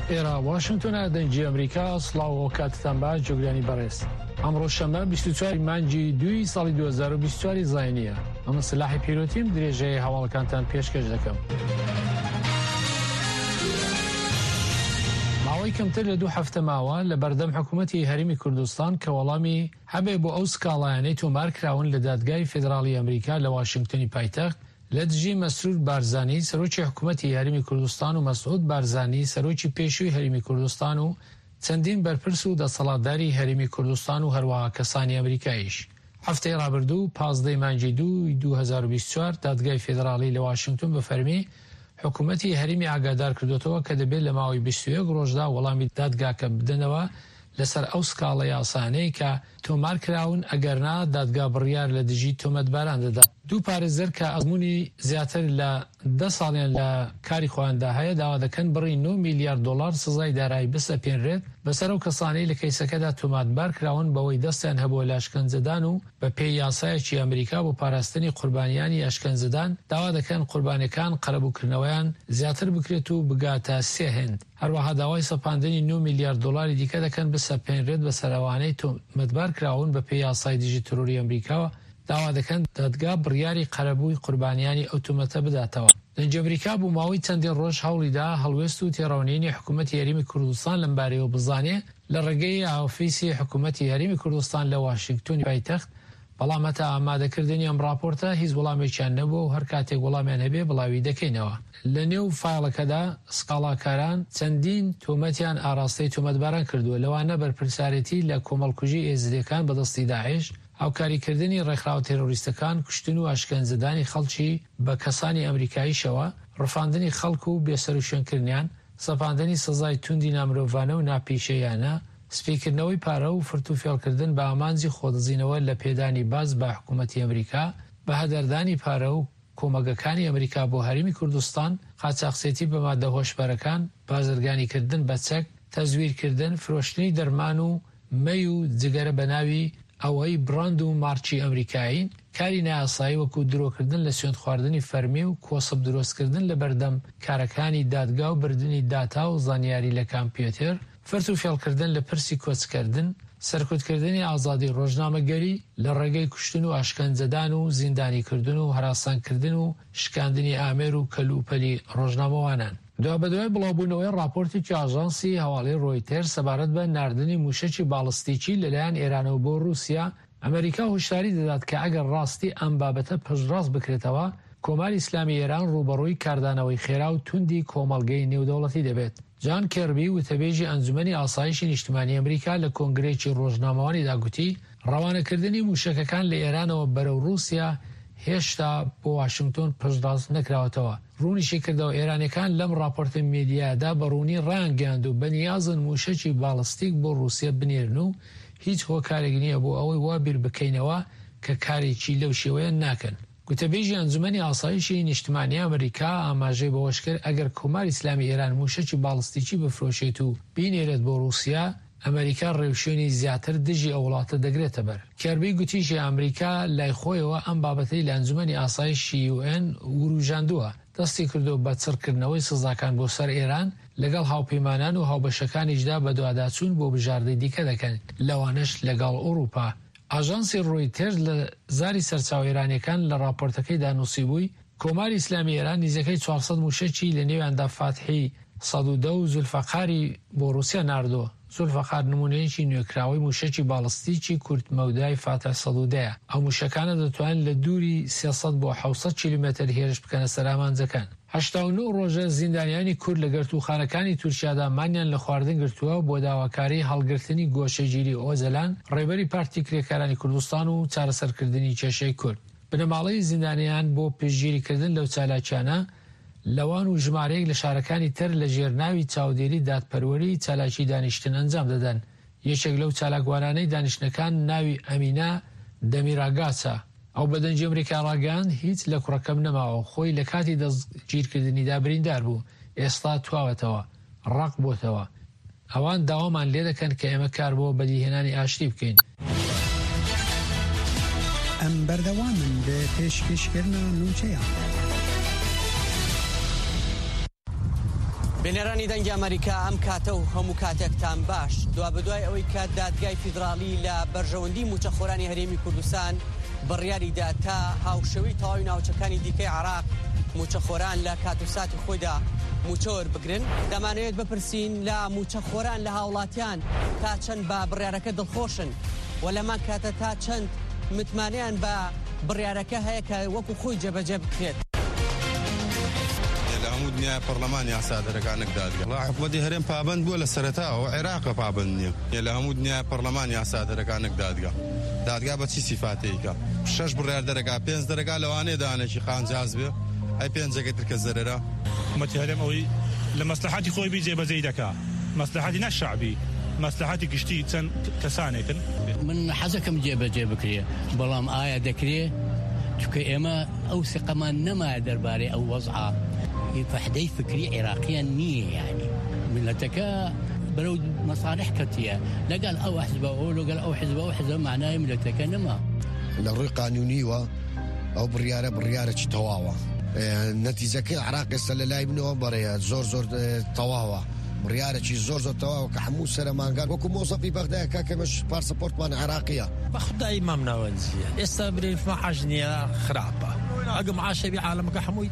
ئێرە واشنگتۆنە دەنگی ئەمریکا سڵاو کاتتان باش جۆگرانی بەڕێز. ئەمڕۆ شەمە 24 مانگی 2 ساڵی 2024 زاینیە. ئەمە سلاحی پیرۆتیم درێژەیە هەواڵەکانتان پێشکەش دەکەم. ماوەی کەمتر لە 2 هەفتە ماوە لە بەردەم حکوومەتی هەرێمی کوردستان کە وەڵامی هەبێ بۆ ئەو سکاڵایانەی تۆمار کراون لە دادگای فێدراڵی ئەمریکا لە واشنگتۆنی پایتەخت لە دژی مەسرور بارزانی سەرۆکی حکوومەتی هەرێمی کوردستان و مەسعود بارزانی سەرۆکی پێشووی هەرێمی کوردستان و چەندین بەرپرس و دەسەڵاتداری هەرێمی کوردستان و هەروەها کەسانی ئەمریکاییش. هەفتەی ڕابردوو 15 مانگی 2 2024 دادگای فێدراڵی لە واشنگتۆن بە فەرمی حکوومەتی هەرێمی ئاگادار کردوتەوە کە دەبێت لە ماوەی 21 ڕۆژدا وەڵامی دادگاکە بدەنەوە لەسەر ئەو سکاڵە یاسانەی کە تۆمار کراون ئەگەرنا دادگا بڕیار لە دژی تۆمەتباران دەدات. دوو پارێزەر کە ئەزمموی زیاتر لە 10 ساڵیان لە کاری خۆیاندا هەیە داوا دەکەن بڕی 9 میلیارد دلار سزای دارایی بسەپێنرێت بەسەر ئەو کەسانەی لە کەیسەکەدا تۆمەتبار کراون بەوەی دەستیان هەبووە لە ئەشکەنجەدان و بە پێی یاسایەکی ئەمریکا بۆ پاراستنی قوربانیانی ئەشکەنجەدان داوا دەکەن قوربانیەکان قەرەبووکردنەوەیان زیاتر بکرێت و بگاتە 3 هێند. هەروەها داوای سەپاندنی 9 میلیارد دلاری دیکە دەکەن بسەپێنرێت بەسەر ئەوانەی تۆمەتبار کراون بە پێی یاسای دژی تروری ئەمریکاوە داوا دەکەن دادگا بڕیاری قەرەبووی قوربانیانی ئەو تۆمەتە بداتەوە. دەنگی ئەمریکا بوو ماوەی چەندین ڕۆژ هەوڵیدا هەڵوێست و تێڕەونینی حکوومەتی هەرێمی کوردستان لەم بارەیەوە بزانێ لە ڕێگەی ئۆفیسی حکوومەتی هەرێمی کوردستان لە واشنگتۆنی پایتەخت، بەڵام هەتا ئامادەکردنی ئەم راپۆرتە هیچ وەڵامێکیان نەبووە و هەر کاتێک وەڵامیان هەبێ بڵاوی دەکەینەوە. لە نێو فایڵەکەدا سکاڵاکاران چەندین تۆمەتیان ئاراستەی تۆمەتباران کردووە، لەوانە بەرپرسارەتی لە کۆمەڵکوژی ئێزدەکان بەدەستی داعش، هاوکاریکردنی ڕێکخراوە تێرۆریستەکان، کوشتن و ئاشکەنجەدانی خەڵکی بە کەسانی ئەمریکاییشەوە، ڕفاندنی خەڵکو و بێسەروشێنکردنیان، سەپاندنی سزای توندی نامرۆڤانە و ناپیشەیانە، سپیکردنەوەی پارە و فرتوفێڵکردن بە ئامانجی خۆدەزینەوە لە پێدانی باز بە حکوومەتی ئەمریکا، بە هەدەردانی پارە و کۆمەگەکانی ئەمریکا بۆ هەرێمی کوردستان، قاچاقسێتی بە مادە هۆشبەرەکان، بازرگانیکردن بە چەک، تەزویرکردن، فرۆشتنی دەرمان و مەی و جگەرە بە ناوی ئەوەی براند و مارچی ئەمریکایین، کاری نایاسایی وەکو درۆکردن لە سوێند خواردنی فەرمی و کۆسب دروستکردن لە بەردەم کارەکانی دادگا و بردننی داتا و زانیاری لە کامپیۆتر، فرت و فێڵکردن لە پرسی کۆچکردن، سەرکوتکردنی ئازادی ڕۆژنامەگەری لە ڕێگەی کوشتن و ئاشکەنجەدان و زیندانیکردن و هەراسانکردن و شکاندنی ئامێر و کەلوپەلی ڕۆژنامەوانان. دوابەدوای بڵاوبوونەوەی راپۆرتێکی ئاژانسی هەواڵەی ڕۆیتەر سەبارەت بە ناردنی موشەکی باڵستیکی لەلایەن ئێرانەوە بۆ رووسیا، ئەمریکا هۆشداری دەدات کە ئەگەر ڕاستی ئەم بابەتە پشتڕاست بکرێتەوە، کۆماری ئیسلامی ئێران ڕوبەڕووی کاردانەوەی خێرا و توندی کۆمەڵگەی نێودەوڵەتی دەبێت. جان کێربی وتەبێژی ئەنجومەنی ئاسایشی نیشتیمانی ئەمریکا لە کۆنگرێکی ڕۆژنامەوانی داگوتی ڕەوانەکردنی موشەکەکان لە ئێرانەوە بەرەو رووسیا هێشتا بۆ واشنگتۆن پشتڕاست نەکراوەتەوە. ڕوونیشی کردەوە ئێرانەکان لەم راپۆرتە میدیادا بەڕوونی ڕایانگەاند و بەنیازن موشەکی باڵستیک بۆ رووسیا بنێرن و هیچ هۆکارێک نییە بۆ ئەوەی وا بیر بکەینەوە کە کارێکی لەو شێوەیە ناکەن. گوتەبێژی ئەنجومەنی ئاسایشی نیشتیمانی ئەمریکا ئاماژەی بەوەش کرد ئەگەر کۆماری ئیسلامی ئێران موشەکی باڵستیکی بفرۆشێت و بینێرێت بۆ رووسیا، ئەمریکا ڕێوشێنی زیاتر دژی ئەو وڵاتە دەگرێتە بەر. کێربی گوتیشی ئەمریکا لای خۆیەوە ئەم بابەتەی لە ئەنجومەنی ئاسایشی UN وروژاندووە، دەستی کردو بە چڕکردنەوەی سزاکان بۆ سەر ئێران لەگەڵ هاوپەیمانان و هاوبەشەکانیشدا بە دوواداچوون بۆ بژاردەی دیکە دەکەن، لەوانش لەگەڵ ئەوروپا. ئاژانسی ڕۆیتەر لە زاری سەرچاو ئێرانیەکان لە راپۆرتەکەیدا نووسی بووی کۆماری ئیسلامی ئێران نزیکەی 400 موشەکی لە نێواندا فاتحی 110 و زولفەقاری بۆ رووسیا ناردووە. زولفەقار نمونەیەکی نوێکراوەی موشەکی باڵستیکی کورت مەودای فاتح 110. ئەو موشەکانە دەتوانن لە دووری 300 بۆ 700 کیلومتر هێرش بکەنە سەر ئامانجەکان. 89 ڕۆژە زیندانیانی کورد لە گرتوخانەکانی تورکیادا مانیان لە خواردن گرتووە بۆ داواکاری هەڵگرتنی گۆشەگیری ئۆزەلان، ڕێبەری پارتی کرێکارانی کوردستان و چارەسەرکردنی کێشەی کورد. بنەماڵەی زیندانیان بۆ پشتگیریکردن لەو چالاکیانە لەوان و ژمارەیەک لە شارەکانی تر لە ژێرناوی چاودێری دادپەروەری چالاکی دانیشتن ئەنجام دەدەن. یەکێک لەو چالاکوانانەی دانیشتنەکان ناوی ئەمینە دەمیراگاچە. ئەو بەدەنجی ئەمریکا ڕاگەاند هیچ لە کوڕەکەم نەماوە، خۆی لە کاتی دەستگیرکردنیدا بریندار بوو، ئێستا تواوەتەوە، ڕق بۆتەوە. ئەوان داوامان لێ دەکەن کە ئێمە کار بۆ بەدیهێنانی ئاشتی بکەین. ئەم بەردەوامن بە پێشکەشکردنە نووچەیان. بێنێرانی دەنگی ئەمریکا ئەم کاتە و هەموو کاتێکتان باش دوا بەدوای ئەوەی کە دادگای فیدراڵی لە بەرژەوەندی موچەخۆرانی هەرێمی کوردستان بڕیاریدا تا هاوشەوی تەواوی ناوچەکانی دیکەی عراق موچەخۆران لە کات و ساتی خۆیدا موچەوە بگرن دەمانەوێت بپرسین لە موچەخۆران لە هاوڵاتیان تا چەند بە بڕیارەکە دڵخۆشن و لەمان کاتە تا چەند متمانیان بە بڕیارەکە هەیە کە وەکو خۆی جێبەجێ بکرێت. هەموو دنیای پەرلەمانی یاسادەرەکانێک دادگا حکوومەتی هەرێم پابند بووە لە سەرەتاوە عێراقە پابند نییە لە هەموو دنیای پەرلەمانی یاسادەرەکانێک دادگا بە چی سیفاتەیەکە 6 بڕیار دەرەکا 5 دەرەکا لەوانەیە دانێکی خانجاز بێ ئەی پێنجەکەی ترکە زەرەرە حکوومەتی هەرێم ئەوەی لە مەسلحەتی خۆی بی جێبەجێ دەکا مەسلحەتی نەشعبی مەسلحەتی گشتی چەند کەسانێکن من حەزەکەم جێبەجێ بکرێ بەڵام ئایا دەکرێت چونکە ئێمە ئەو سقەمان نەمایە دەربارەی ئەو وەزعە فەحدەی فکری عێراقیان نییە یعنی ملەتەکە بەرەو مەساڵح کەتیە لەگەڵ ئەو حزبە ئەو لەگەڵ ئەو حزبە ئەو حزبە معنای ملەتەکە نەما لە ڕووی قانونیوە ئەو بڕیارەکی تەواوە نەتیجەکەی عراق ئێستا لە لای بنەوە بەڕێە زۆر تەواوە بڕیارێکی زۆر تەواوە کە هەموو سەرمانگار وەکو مۆزەفی بەغدایە کاکەمەش پاسەپۆرتمان عراقیە بە خودای مام ناوەنجیە ئێستا برێف مەحاج نییە خراپە ئەگە معاشەبی عالەمەکە هەمووی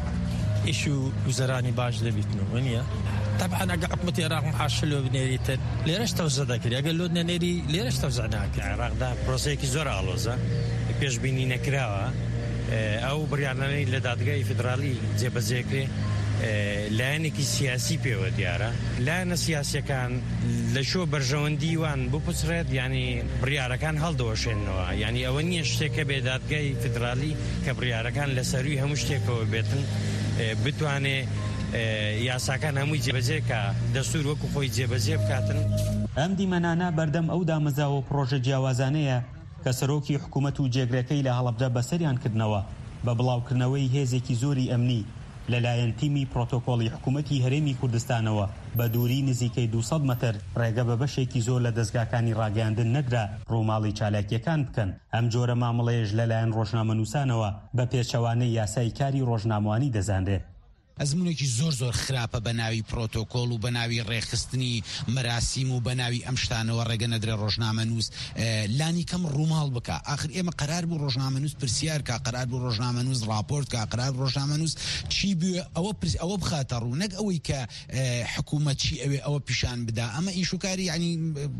ئیش و وزەرانی باش دەبیتنەوە نییە طبعا ئەگە حکومەتی عێراق معاش لۆ بنێریتر لێرەش تەوزە دەکرێت ئەگەر لۆ نەنێری لێرەش تەوزە ناکرێت عێراقدا پرۆسەیەکی زۆر ئاڵۆزە پێشبینی نەکراوە ئەو بڕیارانەی لە دادگای فیدراڵی جێبەجێکرێ لایەنێکی سیاسی پێوە دیارە لایەنە سیاسیەکان لە شۆ بەرژەوەندیوان بپوسرێت ینی بڕیارەکان هەڵدەوەشێنەوە ینی ئەوە نییە شتێکە بێ دادگای فیدراڵی کە بڕیارەکان لە سەروی هەموو شتێکەوە بێتن بتوانێ یاساکان هەمووی جێبەجێکە دەستور وەکو خۆی جێبەجێ بکاتن. ئەم دیمەنانە بەردەم ئەو دامەزاوە پرۆژە جیاوازانەیە کە سەرۆکی حکوومەت و جێگرەکەی لە هەڵەبجە بەسەریان کردنەوە بە بڵاوکردنەوەی هێزێکی زۆری ئەمنی لەلایەن تیمی پرۆتۆکۆڵی حکوومەتی هەرێمی کوردستانەوە بە دووری نزیکەی 200 مەتر ڕێگە بە بەشێکی زۆر لە دەستگاکانی ڕاگەاندن نەدرا ڕووماڵی چالاکیەکان بکەن. ئەم جۆرە مامەڵەیەش لەلایەن ڕۆژنامەنووسانەوە بە پێچەوانەی یاسای کاری ڕۆژنامەوانی دەزانرێت. ئەزمونێکی زۆر خراپە بە ناوی پرۆتۆکۆڵ و بە ناوی ڕێخستنی مەراسیم و بە ناوی ئەم شتانەوە ڕێگە نەدرێ ڕۆژنامەنووس لانی کەم ڕووماڵ بکە. آخر ئێمە قەرار بوو ڕۆژنامەنووس پرسیار کا قەرار بوو ڕۆژنامەنووس راپۆرت کا قەرار ڕۆژنامەنووس چی بووە ئەوە بخاتە ڕوو نەک ئەوەی کە حکوومەت چی ئەوێ ئەوە پیشان بدا. ئەمە ئیشوکاری ینی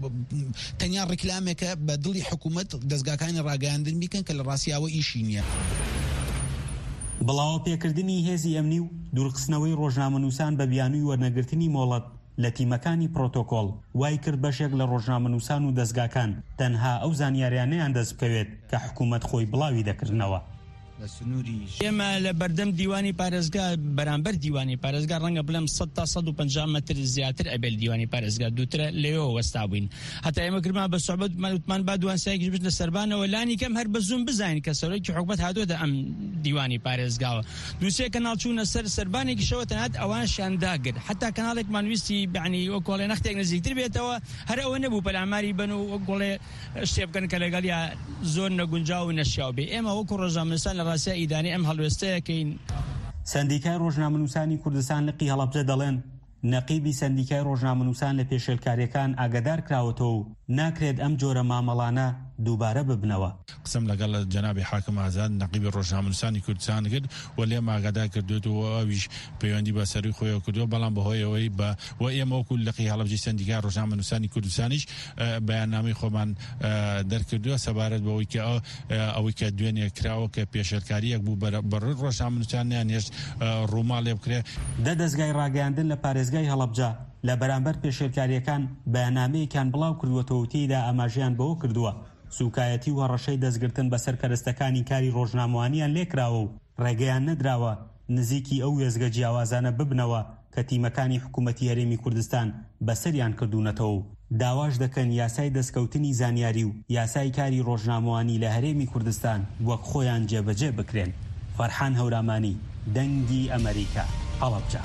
تەنیا ڕێکلامێکە بە دڵی حکوومەت دەستگاکانی ڕاگەاندن بیکەن کە لە ڕاستیاوە ئیشی نییە. بڵاوە پێکردنی هێزی ئەمنی و دوورخستنەوەی ڕۆژنامەنووسان بە بیانووی وەرنەگرتنی مۆڵەت لە تیمەکانی پرۆتۆکۆڵ وای کرد بەشێک لە ڕۆژنامەنووسان و دەستگاکان تەنها ئەو زانیاریانەیان دەست بکەوێت کە حکوومەت خۆی بڵاوی دەکردنەوە. ئێمە لە بەردەم دیوانی پارێزگا بەرامبەر دیوانی پارێزگا ڕەنگە بڵێم 100 تا 150 مەتر زیاتر ئەبێت دیوانی پارێزگا دووترە لێەوە وەستا بووین هەتا ئێمە گرمان بە سوحبەت مەوتمان با دوانسایەکیش بێت لە سەربانەوە لانی کەم هەر بەزوم بزانین کە سەرۆکی حکومەت هاتووەتە ئەم دیوانی پارێزگاوە دووسێ کەناڵ چوونە سەر سەربانێکی شەوە تەنات ئەوانشیان داگرت حتا کەناڵێکمان ویستی بەعنی وەکۆڵێ نەختێک نزیکتر بێتەوە هەر ئەوە نەبوو پەلاماری بن و وەکۆڵێ شتێ بکەن کە لەگەڵیا زۆر نەگونجاو و نەشیاو بێ. ئێمە وەکو ڕۆژنامەنووسان لە ڕاستیە ئیدانی ئەم هەڵوێستەیەکەین. سەندیکای ڕۆژنامەنووسانی کوردستان لقی هەڵەبجە دەڵێن نەقیبی سەندیکای ڕۆژنامەنووسان لە پێشێلکاریەکان ئاگادار کراوەتەوە و ناکرێت ئەم جۆرە مامەڵانە دووبارە ببنەوە. قسم لەگەڵ جەنابی حاکم ئازاد نەقیبی ڕۆژنامەنووسانی کوردستان کرد و لێم ئاگادار کردوێتەوە ئەویش پەیوەندی بە سەروی خۆیەوە کردووە بەڵام بەهۆی ئەوەی بە و ئێمە وەکو لقی هەڵەبجەی سەندیکای ڕۆژنامەنووسانی کوردستانیش بەیاننامەی خۆمان دەرکردووە سەبارەت بەوەی کە ئەوەی کە دوێنێ کراوە کە پێشێلکاریەک بوو بەڕووی ڕۆژنامەنووسانیان هێشت ڕووماڵێ بکرێ. دەستگای ڕاگەاندن لە پارێزگای هەڵەبجە لە بەرامبەر پێشێلکاریەکان بەیاننامەیەکیان بڵاو کردووەتەوە و تێیدا ئاماژەیان بەوە کردووە سوکایەتی و هەڕەشەی دەستگرتن بە سەرکەرستەکانی کاری ڕۆژنامەوانیان لێکراوە و ڕێگەیان نەدراوە نزیکی ئەو وێزگە جیاوازانە ببنەوە کە تیمەکانی حکوومەتی هەرێمی کوردستان بەسەریان کردوونەتەوە. داواش دەکەن یاسای دەستکەوتنی زانیاری و یاسای کاری ڕۆژنامەوانی لە هەرێمی کوردستان وەک خۆیان جێبەجێ بکرێن. فەرحان هەورامانی دەنگی ئەمریکا هەڵەبجە.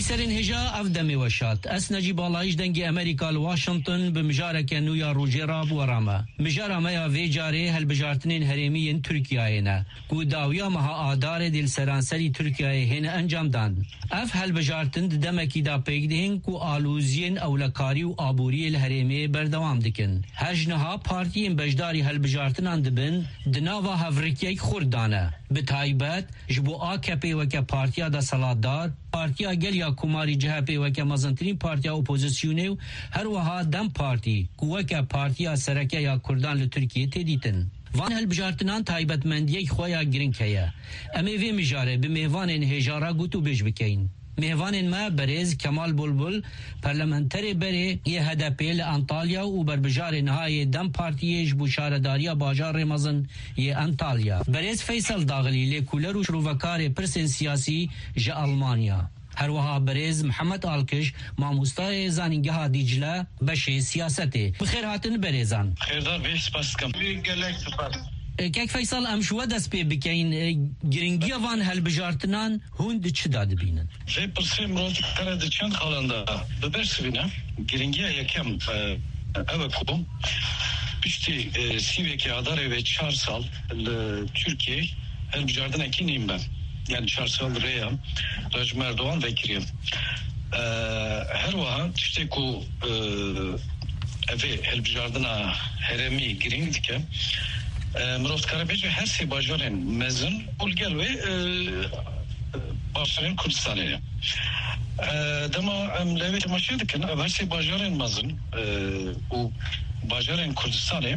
پیسرین هجا افدمی وشات اس نجیب بالایش دنگی امریکا لواشنطن بمجاره که نویا روجرا بورامه مجاره میا وی جاره هل بجارتنین هرمین ترکیه نه کو داویا مها آدار دل سرانسری ترکیه هن انجام دان اف هل بجارتن دمکی دا پیگدهن کو آلوزین اولکاری و آبوری الهرمی بردوام دکن هجنها پارتیین بجداری هل بجارتنان دبن دناوا هفرکیک خوردانه به تایبت جبو آکپی وکه پارتیا دا سلادار پارتیا گل یا کماری جهپی وکه مزنترین پارتیا اپوزیسیونه هر وها دم پارتی کوکه پارتیا سرکه یا کردان لترکیه تدیتن وان هل بجارتنان تایبت مندیک خویا گرینکه امی وی مجاره به میوان هجارا گوتو بیج بکین میوان ما برز کمال بلبل پارلمانتری بره یه هدفی لانتالیا و بربجار نهایی دم پارتیش بشارداریا باجار رمزن یه انتالیا برز فیصل داغلی لکولر و شروفکار پرسن سیاسی جا آلمانیا هر وها برز محمد آلکش ماموستای زانینگه دیجله بشه سیاسته بخیر هاتن برزان خیردار بیش سپاس کم گلک سپاس کاک فیصل ام شو دست پی بکین گرینگی وان هل بجارتنان هوند چه داد بینن جای پرسیم روز کرده چند خالنده ببرس بینه گرینگی یکم اوکو پشتی سیوی که اداره و 4 سال ترکیه هل بجارتن اکی نیم ben yani 4 سال ریا راج مردوان وکریم her vaha işte ku evi hel bjardına heremi giring dike Murat Karabeci her şey bajarın mezun bulgar ve başarın Kürdistan'ı. Dema levit maşedekin her şey bajarın mezun o bajarın Kürdistan'ı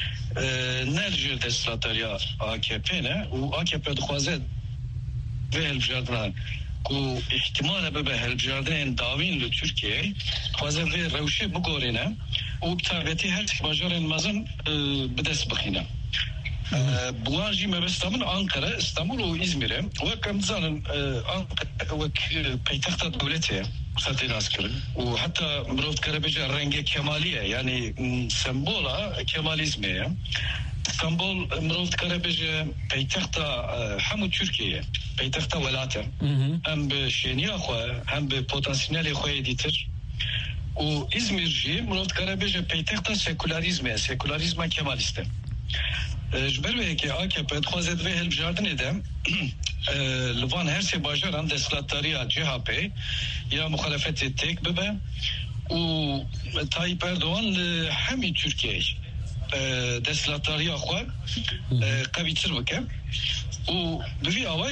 nerede deslatariya AKP'ne o AKP duaze ve elbjardına ku ihtimal be helbjardın davin Türkiye duaze ve revşe bu gorine o tabeti her şey bajarın mezun bedes bakina. بواجی مبستمن آنکره استانبول و İzmir'e و کم زنن و پایتخت دولته ساتین askerin و hatta Murat Karabeci rengi kemaliye yani sembola kemalizme İstanbul Murat Karabeci payitaxta hamu Türkiye payitaxta velate hem be şeniya xwe hem be potansiyeli xwe ditir و İzmirci Murat Karabeci payitaxta sekülerizme kemaliste جبروی که AKP خوازد و هل بجاردن ادم لوان هر سه باجران دستلاتاریا CHP یا مخالفت تک ببه و تایپ اردوان همی ترکیه دستلاتاریا خو قویتر بکه و دوی آوای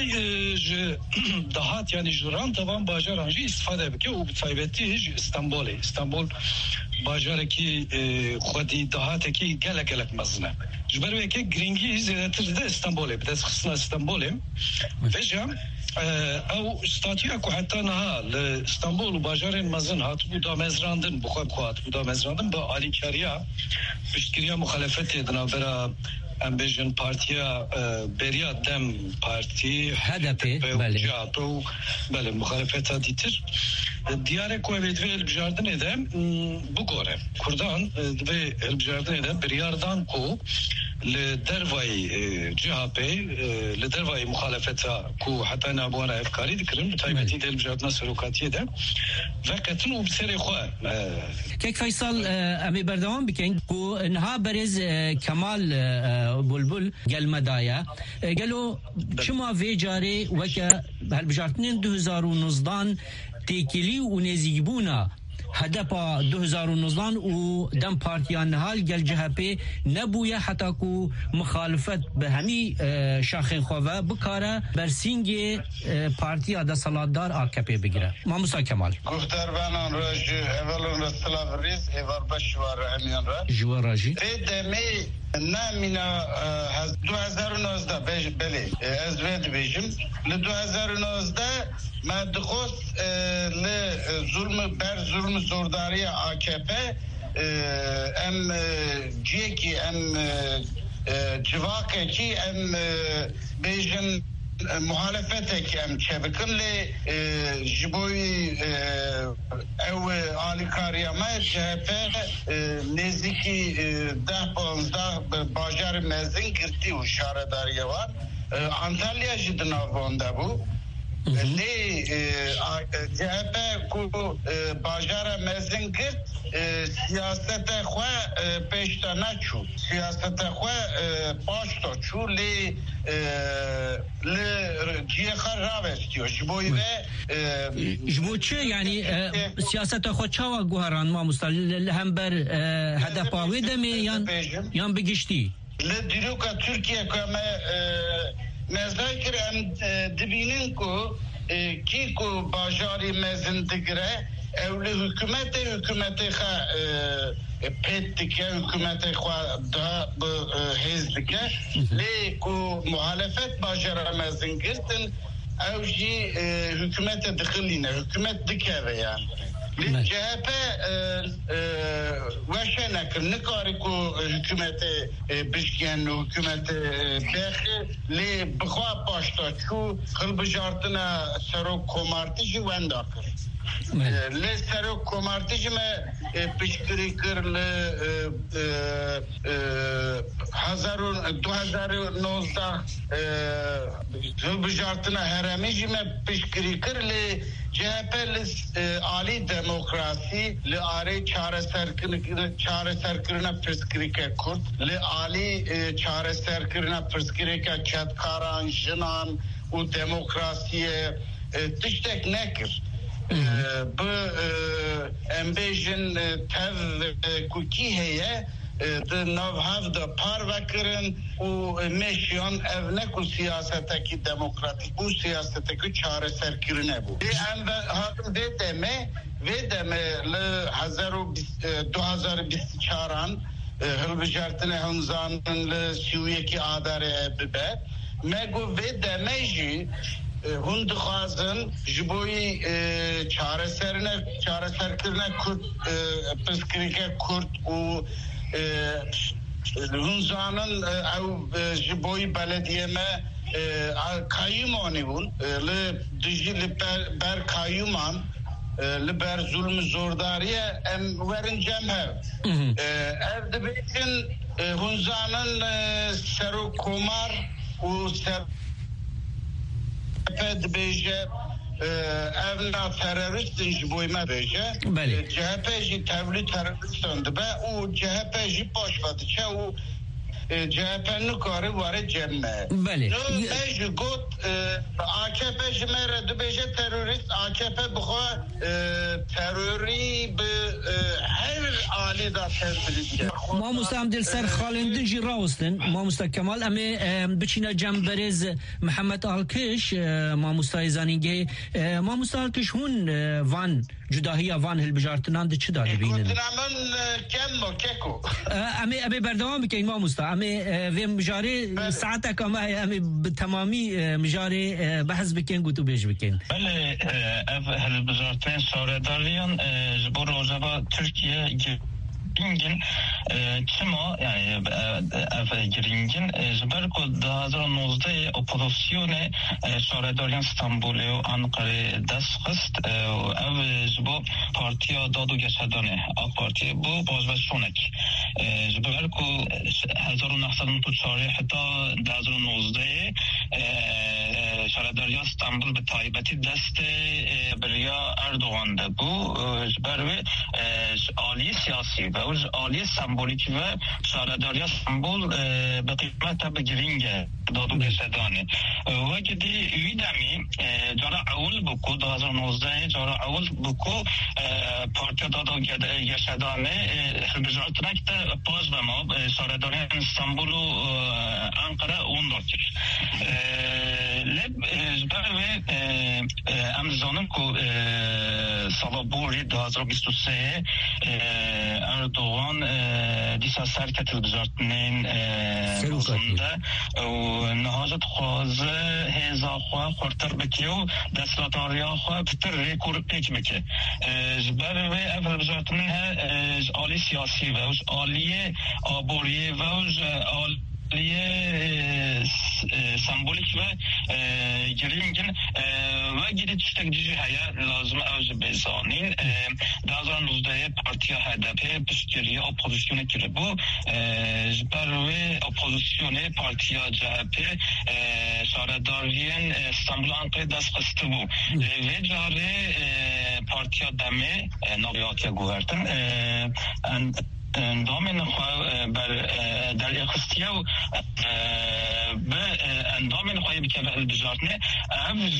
دهات یعنی جران توان باجران جی استفاده بکه و تایبتی استانبول باجره کی خودی دهات کی گلک مزنه جبروی که گرینگی زیادتر ده استانبوله بدست خصنا استانبوله وجام او ستاتیا کو حتی نه استانبول و باجرین مزن هات بودا مزراندن بخواد بودا مزراندن با علی کریا پشتگیری مخالفت دنابرا امبیژن پارتیا بریا دم پارتی هدفه بله بله مخالفت دیتر دیاره کو ودوی البجاردن ادم bu gore Kurdan ve elbjardan eden bir yardan ku لدروي CHP لدروي مخالفته كو حتى نابوانا افكاري ذكرن بتايبتي ديال بجاتنا سلوكاتيه ده فكتنو بسري خو كيك فيصل امي بردوام بكين كو انها برز كمال بلبل قال مدايا قالوا شما في جاري وكا هالبجارتنين 2019 تيكيلي ونزيبونا هدفا 2019 و دم پارتیان حال گل جهپی نبویه حتی کو مخالفت به همی شاخین خواه بکاره برسینگ پارتیا دا سالادار AKP بگیره ماموسا کمال گفتر بانان راج اولون رسلا ریز اول بشوار همیان را جوار راجی دمی نمینا 2019 بله از وید بیشم ل 2019 ما دخوست ل ظلم زورداری AKP ام جیکی ام جواکه کی ام بیشن muhalefetek em çevikin le jiboy ev alikariyama CHP neziki 10-15 bajar mezin girdi u şaredariye var Antalya jidin avonda bu لی جهبه کو باجار مزن کرد سیاست خواه پیشتا نچو سیاست خواه پاشتا چو لی جیه خر راوستیو جبوی و جبو چه یعنی سیاست خواه چاوا گوهران ما مستقل هم بر هدف آوی دمی یان بگشتی لدیروکا ترکیه که مزاکر هم دبینن که کی کو باجاری مزن دگره اولی حکومت خواه پیت دکه حکومت خواه دا هیز دکه لی کو محالفت باجار مزن گرتن او جی حکومت دخلینه حکومت دکه بیان CHP وشه نکر نکاری که حکومت بشکن و حکومت بخی لی بخواه پاشتا چو خل بجارتنا سرو کمارتیجی وندا کرد لی سرو کمارتیجی ما پشکری کر لی 2019 خل بجارتنا هرمیجی ما پشکری کر لی CHP عالی دموکراسی لعالی چاره سرکرنا پرسکریکه کرد لعالی چاره سرکرنا پرسکریکه چتکاران جنان و دموکراسی تشتک نکر به امبیجن تر کوکی هیه ده نو هفته پار وکرن و میشیان او نکو سیاسته کی دموکراتیک و سیاسته کی چاره سرکرنه بود ام هاتم دیدمه ل 2024 هل بجارتنه هنزانن ل 31 آذر ببه مگو دیدمه جی هند خواستن جبوی چاره سرکرنه کرد پسکریکه کرد و هنزانن او جبوی بلدیه ما کایمانی بون لدیجی بر کایمان لبر ظلم زورداریه ام ورن جمهر اف دبیتن هنزانن سرو کمار و سر پد بیجه evna teröristin jboyma beje CHP ji tevli teröristin de be o CHP ji başladı çe o CHP'nin karı var cemme. Bale. Meclis got AKP ji mere de beje terörist AKP bu teröri be her ali da terörist. ما مستعمل سر خالندن جی راوستن ما مست کمال امی بچینا جنبرز محمد آلکش ما مستایزانیگه ما مستالکش هون وان جداهی وان هل بجارتنان ده چه داری بینن؟ من کم و ککو. امی بردوام بکن ما مست امی ویم مجاری ساعت کم امی تمامی مجاری بحث بکن گوتو بیش بکن. بله هل بجارتن سارداریان جبر روزبا ترکیه گرینگin çima yani giringin jber ko 2019 opozisyone şaredariyan İstanbul'u Ankara destxist ev jbo partiya dad و geşedane AK Parti bu bazveşonek jber ko 1994 hatta 2019 şaredariyan İstanbul به تایبەتی دست بریا اردوغان ده bu jber ve عالی سیاسی و عالی سمبولیک و سارداری استانبول به قیمت بگیرینگه دادو گشتانه و کدی ویدمی جارا اول بکو 2019 جارا اول بکو پارتیا دادو گشتانه بجارتنک ده باز به ما سارداری استانبول و انقره اون دارتش لب جبر و امزانم که سالابوری 2023 اردوغان دیسا سر کتل بزارتنین روزنده و نهاجت خوازه هیزا خواه خورتر بکیو دستلاتاریا خواه بتر ریکور پیک بکی جبر و اول بزارتنین آلی سیاسی و آلی آبوری و آلی سمبولیک و گرینگin ve geri tüştek dizi haya lazım avcı bezanın 2019'da partiya HDP püskeriye opozisyona kiri bu jber ve opozisyona partiya CHP سارداریان استانبول انقره دست قسته بو و جاره پارتیا دمه نوریاتیا گوهرتن اندام نخواه بر در اخستیا و به اندام نخواهی بکنه البجارتنه افز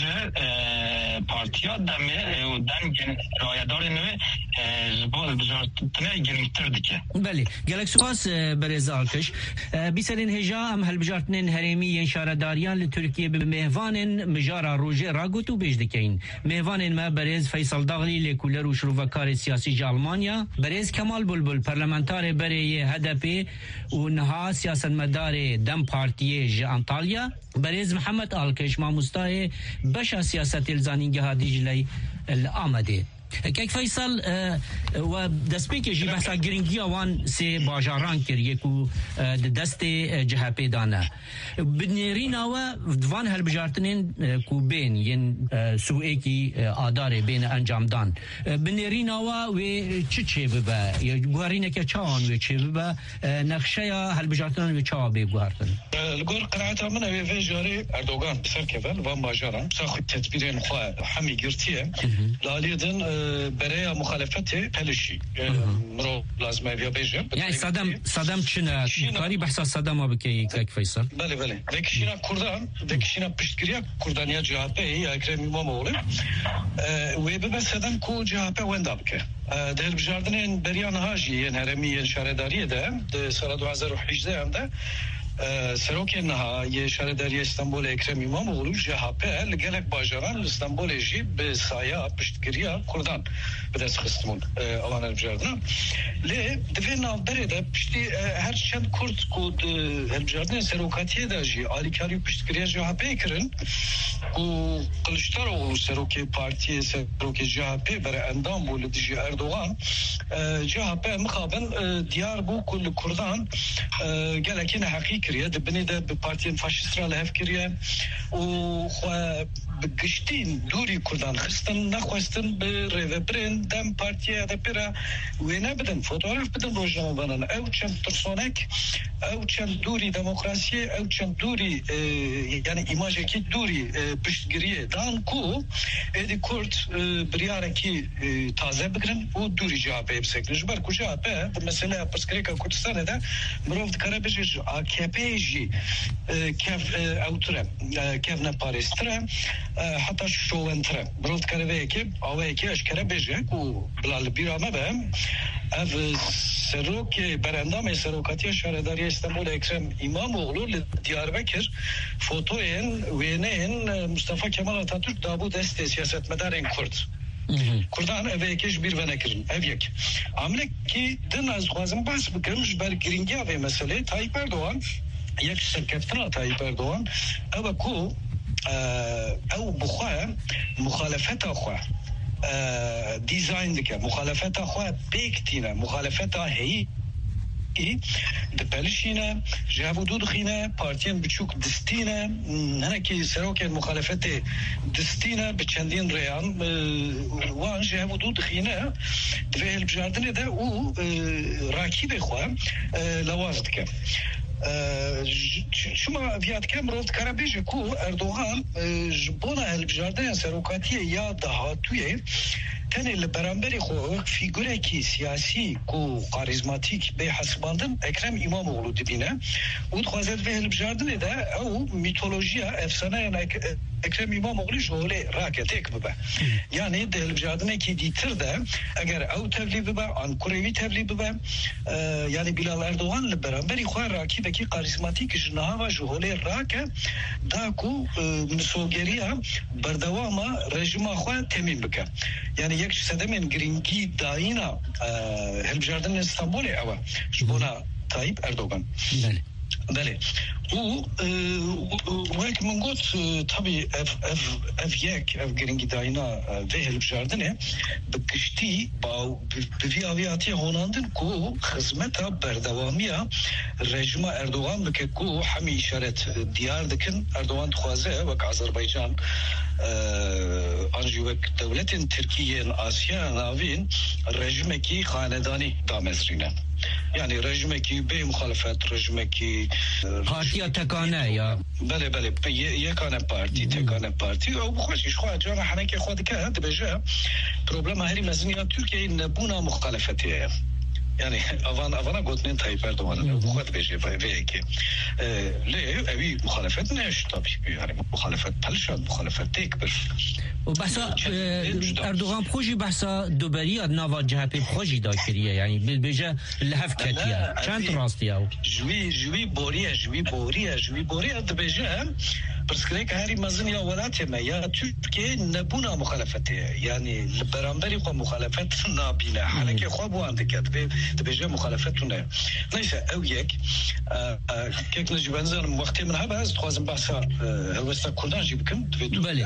پارتیا دمه و دنگ رایدار نوه زبان البجارتنه گرمتر دکه. بله گلک سواس برز آلکش بیسرین هجا هم هالبجارتنین هرمی ینشارداریان لترکیه به مهوان مجارا روژه راگوتو بیش دکین مهوان ما برز فیصل داغلی لکولر و شروفکار سیاسی جا آلمانیا برز کمال بلبل پارلمانتار برای هدف و نها سیاست مدار دم پارتیه جا انطالیا برز محمد آلکش ماموستای بشا سیاست الزانینگه ها دیجلی الامده کیک فیصل و دستی که جی بحثا گرینگی آوان سه باجاران کریه کو دست جهه پیدانه بنیرین آوا دوان هل بجارتنین کو بین ین سوئه کی آداره بین انجام دان بنیرین آوا و چه ببا یا گوارینه که چان و چه ببا نقشه یا هل بجارتنین و چا بگوارتن الگور قرعت من و جاری اردوغان سر کفل و باجاران ساخت تدبیرین خواه همی گرتیه لالیدن برای مخالفت پلشی مرو لازمه بیا بیجم یعنی صدام چنه کاری بحث صدام ها بکی که فیصل بله دکشینا کردان دکشینا پشتگیری کردانیا جهپه یا اکرم اماموغلی و ببه صدام کو جهپه وندا بکه در بجاردن بریان هاجی یعنی هرمی شهرداری ده سال 2018 هم ده سروک نها یه شهرداری استانبول اکرم اماموغلو جهپه لگلک باجاران استانبول جی به سایه پشتگیری کردان به دست خستمون آوان بجاردن لی دوی نافبره ده پشتی هر چند کرد کود بجاردن سروکاتیه ده جی آلیکاری پشتگیری جهپه کرن و قلشتار اولو سروک پارتی سروک جهپه برای اندام بول دیجی اردوغان جهپه مخابن دیار بو کل کردان گلکین حقیق کریه دبنی ده به پارتین فاشیست را لحف کریه و بگشتین دوری کردان خستن نخواستن به ریوه برین دم پارتیه ده پیرا وینه بدن فوتوگراف بدن روشنامه بانن او چند ترسونک او چند دوری دموکراسی او چند دوری یعنی ایماجه کی دوری پشتگیریه دان کو ایدی کرد بریاره کی تازه بگرن و دوری جوابه بسکنن جبر کجا به مثلا پرسکریکا کردستانه ده مروفت کاره بجیج AKP جی کف اوتره کف نپارستره حتی شولنتره برود کاره که آوه که اشکره بجه و بلال بیرامه بهم اف سروک برندام سروکاتی شهرداری استانبول اکرم اماموغلو دیاربکر فوتوین وینین مصطفی کمال آتاتürk دابو دست سیاست مدارین کرد کردان اوه یکیش بیر و نکرن او یک عمله که دن از خوازم بحث بکنمش بر گرینگی اوه مسئله تایپ اردوان یک سرکفتنا تایپ اردوان او کو او بخواه مخالفت خواه دیزاین دکه مخالفت خواه بیکتینه مخالفت هی د پلشینه جهو دود خینه پارتین بچوک دستینه هنه که سروک مخالفت دستینه به چندین ریان وان جهو دود خینه دویل بجاردنه ده او راکیب خواه لواز دکه شما ویاد کم روز کاره بیشه کو اردوغان جبونا هلبجاردن سروکاتیه یا دهاتویه تنه لبرانبری خو فیگوره کی سیاسی کو کاریزماتیک به حسباندن اکرم اماموغلو دبینه و دخوازد به هلبجاردن ده او میتولوژیا افسانه اکرم اماموغلو جوله راکتک ببه یعنی ده هلبجاردن کی دیتر ده اگر او تبلی ببه آنکوروی تبلی ببه یعنی بلال اردوغان لبرانبری خو راکی بکی کاریزماتیک جنها و جوله راکه دا کو مسوگریا بردواما رژیم خو تمیم بکه یعنی یک سدمن گرینگی داینا هلبجاردن استانبول اوه شبونا تایپ اردوغان بله و یک من گفت طبی اف یک اف گرینگی داینا و هلبجاردنه بکشتی با بیاویاتی هوناندن کو خدمت بردوامیا رژیم اردوغان بکه کو همی شرط دیار دکن اردوغان خوازه وک آذربایجان آنجی وک دولت ترکیه آسیا ناوین رژیم کی خاندانی دامزرینه yani rejimeki bey muhalefet rejimeki partiya tekane ya bale yekane parti tekane parti o bu xoş iş xo acaba haneke xo dike hadi beje problem heri mezniya Türkiye nebuna muhalefeti yani avana gotnen Tayyip Erdoğan'ın bu kadar beje ve ki le evi muhalefet ne iş tabii yani muhalefet palşan muhalefet tekbir بحثا اردوغان پروژی بحثا دوباری نوا جهت پروژی داکریه یعنی بالبجه لحف کتیه چند راستیه او جوی بوریه دبجه برسکریک هری مزن یا ولات ما یا ترکیه نبونا مخالفته yani برانبری خو مخالفت نابینه حالکه خو بو اندکت دبجه مخالفتونه neyse او یک کیک نجی بنزن وقتی من هبه از خوازم بحثا هلوستا کردان جی بکن بله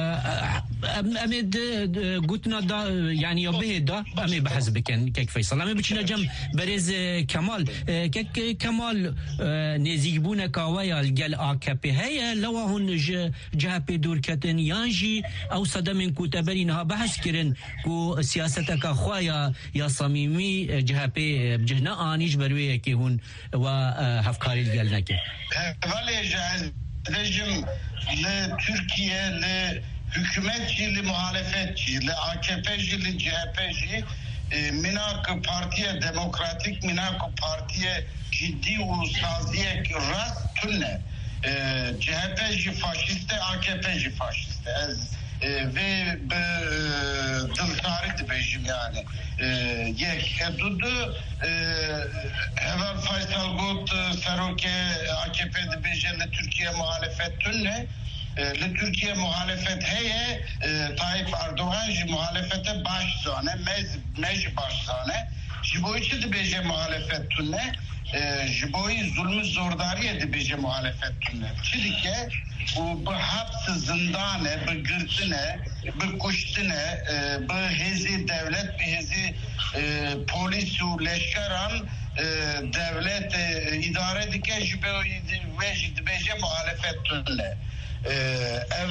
امید گوتنا دا yani یا به دا امید بحث بکن کیک فیصل امید بچینه جم برز کمال کیک کمال نزیگ بونه کاویا گل AKP هیا لو هن جهت دور کتن یانجی او صدم کوتبری نه بحث کرن کو سیاست کا خوایا یا صمیمی جهت بجنا انیج بروی کی هون و هفکاری گل نکه ولی رژیم لترکیه ل hükümetçi, muhalefetçi, AKP'ci, CHP'ci, minak partiye demokratik, minak partiye ciddi ulusalziye rast tünne. CHP'ci faşiste, AKP'ci faşiste. Ve dıltarı dibejim yani. Yek dudu evvel Faysal Gut Seroke AKP dibejimle Türkiye muhalefet tünne. Türkiye muhalefet heye Tayyip Erdoğan muhalefete başzane mec başzane jiboyu çi beje muhalefet tünne jiboyu zulmü zordariye de beje muhalefet tünne çidike bu hapsi zindane bu gırtine bu kuştine bu hezi devlet bu hezi polis u leşkeran devlet idare dike jiboyu ve beje muhalefet tünne ev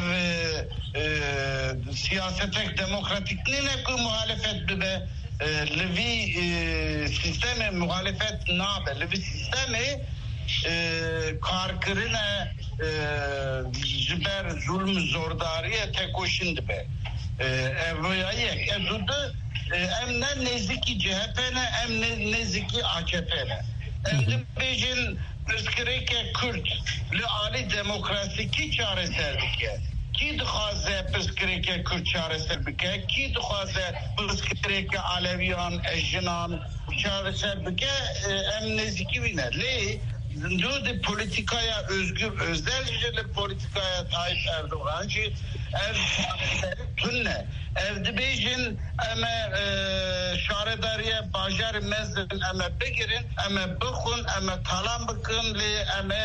siyasetek demokratikliğine ku muhalefet bibe levi sistemi muhalefet nabe levi sistemi karkırına jiber zulm zordariye tekoşindi be evayek edudu em ne neziki CHP'ne em ne neziki AKP'ne em bejin Pıskrike Kürt li ali demokrasi ki çareser bike ki dixwaze pıskrike Kürt çareser bike ki dixwaze pıskrike Aleviyan Ejinan çareser bike em neziki bine li de politikaya özgür özellikle politikaya Tayyip Erdoğan'cı ev tünne evde bejin ama şaredariye bajar mezden ama begirin ama bakın ama talan bakın li ama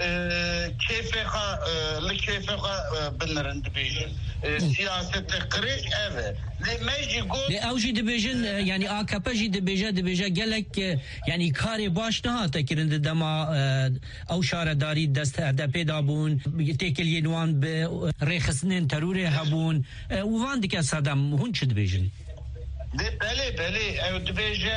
keyfeka binlerin de bejin siyasete kriz eve li mecli go li avji de bejin yani AKP'ci de beje gelek yani kare baş ne hata kirinde dema او شارداری دست هدپی دابون تکلیه نوان به ریخسنین تروری هبون و وان دیگه صدام هون چه دبیجن؟ بله او دبیجه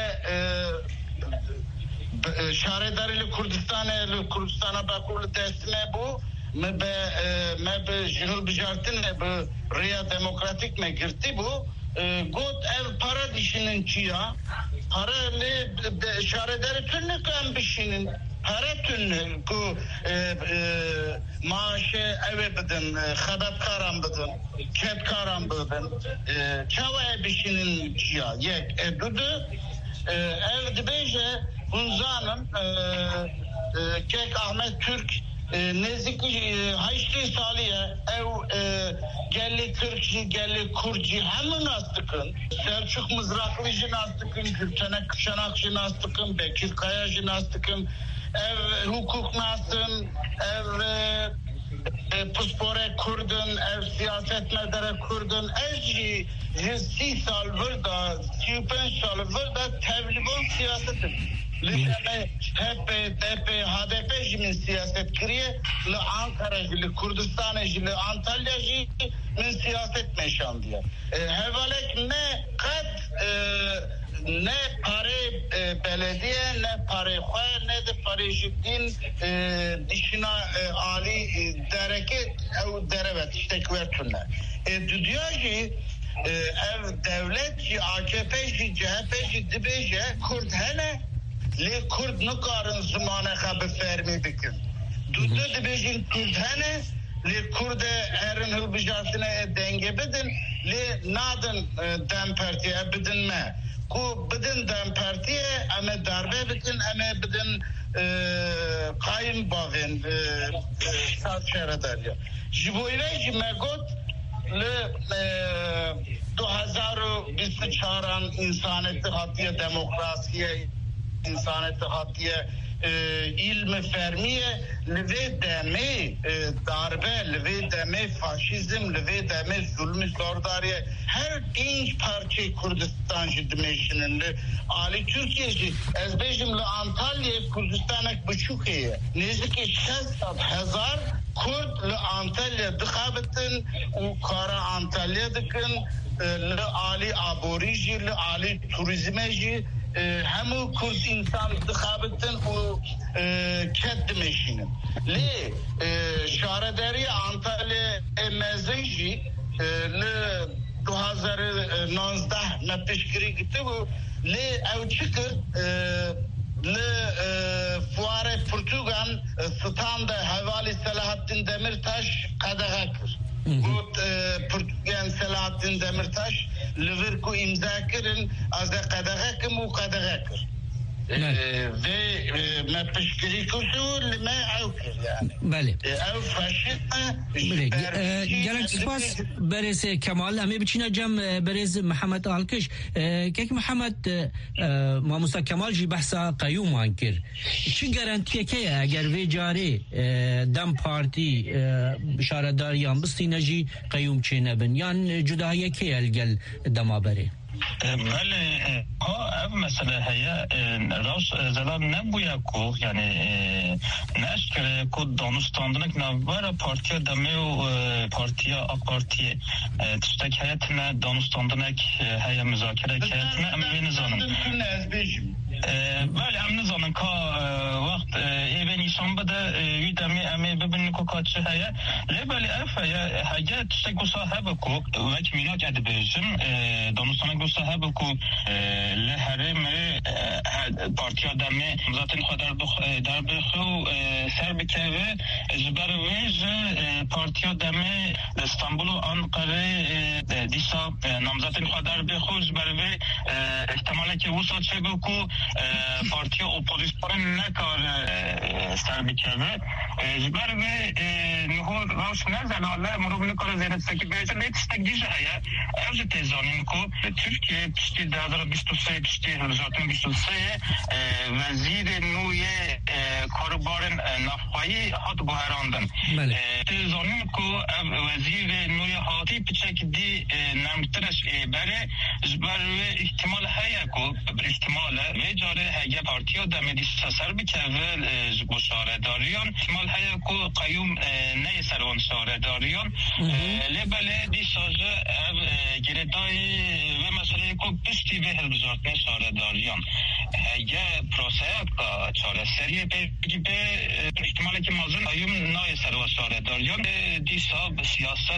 شارداری لکردستان باکول دستمه بو me be jihul bijartine be riya demokratik me girti bu got ev para dişinin çiya para le şaredari tünne kan bişinin para tünne ku maaşı eve bedin xabat karam bedin ket karam bedin çava bişinin çiya yek edudu ev dibeje bunzanın kek Ahmet Türk neziki haçlı saliye ev gelli Kırkçı gelli Kurci hemen astıkın Selçuk Mızraklıcı astıkın Gültenek Kuşanakçı astıkın Bekir Kayacı astıkın ev hukuk nasın ev puspore kurdun ev siyaset medere kurdun evci 30 sal burada 35 sal burada tevliban siyasetin hep HDP jimin siyaset kiriye li Ankara jili Kurdistan jili Antalya jili min siyaset meşan diye hevalek ne kat نه پاره بلدیه نه پاره خواه نه ده پاره جدین دیشنا عالی درکت او دربت تکورتونه دودیا جی او دولت جی AKP جی CHP جی دبیجه کرد هنه لی کرد نکارن زمانه خواه فرمی بکن دوده دبیجین کرد هنه لی کرد ارن هل بجارتنه دنگه بدن لی نادن دم پرتیه بدن ما کو بدن دم پرتیه اما دربه بکن اما بدن قایم باغین ساز شهره داریا جبویره جی مگود ل 2024 انسانیت خاطیه دموکراسی انسانیت خاطیه علم فرمیه لوی دمه darbe لوی دمه فاشیزم لوی دمه zulmü zordariye her inç parça Kürdistan jidmeşinin Ali Türkiye'ci ezbejimle Antalya Kürdistan'ak buçukiye nezike 600,000 Kürt le Antalya dıkabetin u kara Antalya dıkın le Ali aboriji le Ali turizmeci همو کرد انسان دخابتن و کد میشینن لی شهرداری انطالیا مزیجی ل 2019 نپشکری گیته و لی او چکر ل فوار پرتوگان ستاند حوالی صلاحالدین دمیرتاش قدغه کرد بود پرتوگان صلاحالدین دمیرتاش لورکو امضا کردن از قدغه کم و قدغه کرد و ما پشکری کشور لما او کرد یعنی بله او فاشیسم گلک سپاس برز کمال همه بچینا جم برز محمد آلکش که محمد ماموستا کمال جی بحثا قیوم آنکر چی گارانتیه که اگر وی جاری دم پارتی بشارداریان بستینه جی قیوم چه نبن یان جدایه که الگل دما بره بله ها مثلا هيا راس زلال نبويا كو يعني نشكر كو دانستاندنك نوارا بارتيا دميو بارتيا اقارتي تشتك هياتنا دانستاندنك هيا مذاكره هياتنا ام نظامن بله ام نظامن كا وقت ايبن يسان بده يدمي امي ببن كو كاتش هيا لبالي اف هيا تشتك صاحبكو وك مينات ادبيجم دانستاندنك صاحبكو لحرم پارتیا دمه ذاتن خود در بخو سر بکوه جبر ویج پارتیا دمه استانبول و انقره دیسا نامزاتن خود در بخو جبر وی احتماله که وسط چه بکو پارتیا اپوزیسیون نکار سر بکوه جبر وی نهو روش نزلاله مروب نکار زیرت سکی بیجه لیتستک دیجه هیا اوز تیزانین کو Türkiye pişti 2023 pişti 2023 وزیر نوی کاربارن نفایی هات گوهراندن تیزانیم که وزیر نوی هاتی پچک دی نمترش بره جبر احتمال هیا که احتمال و جاره هیا پارتیا دمیدی سر بکوه بشاره داریان احتمال هیا که قیوم نی سروان شاره داریان لبله دی سازه گردای و مسئله که پشتی به هلبزارتنه شاره داریان هیا پروسیات که چاره سریه بگی به احتمالی که مازن قیوم نای سروان شاره داریان دیسا سیاست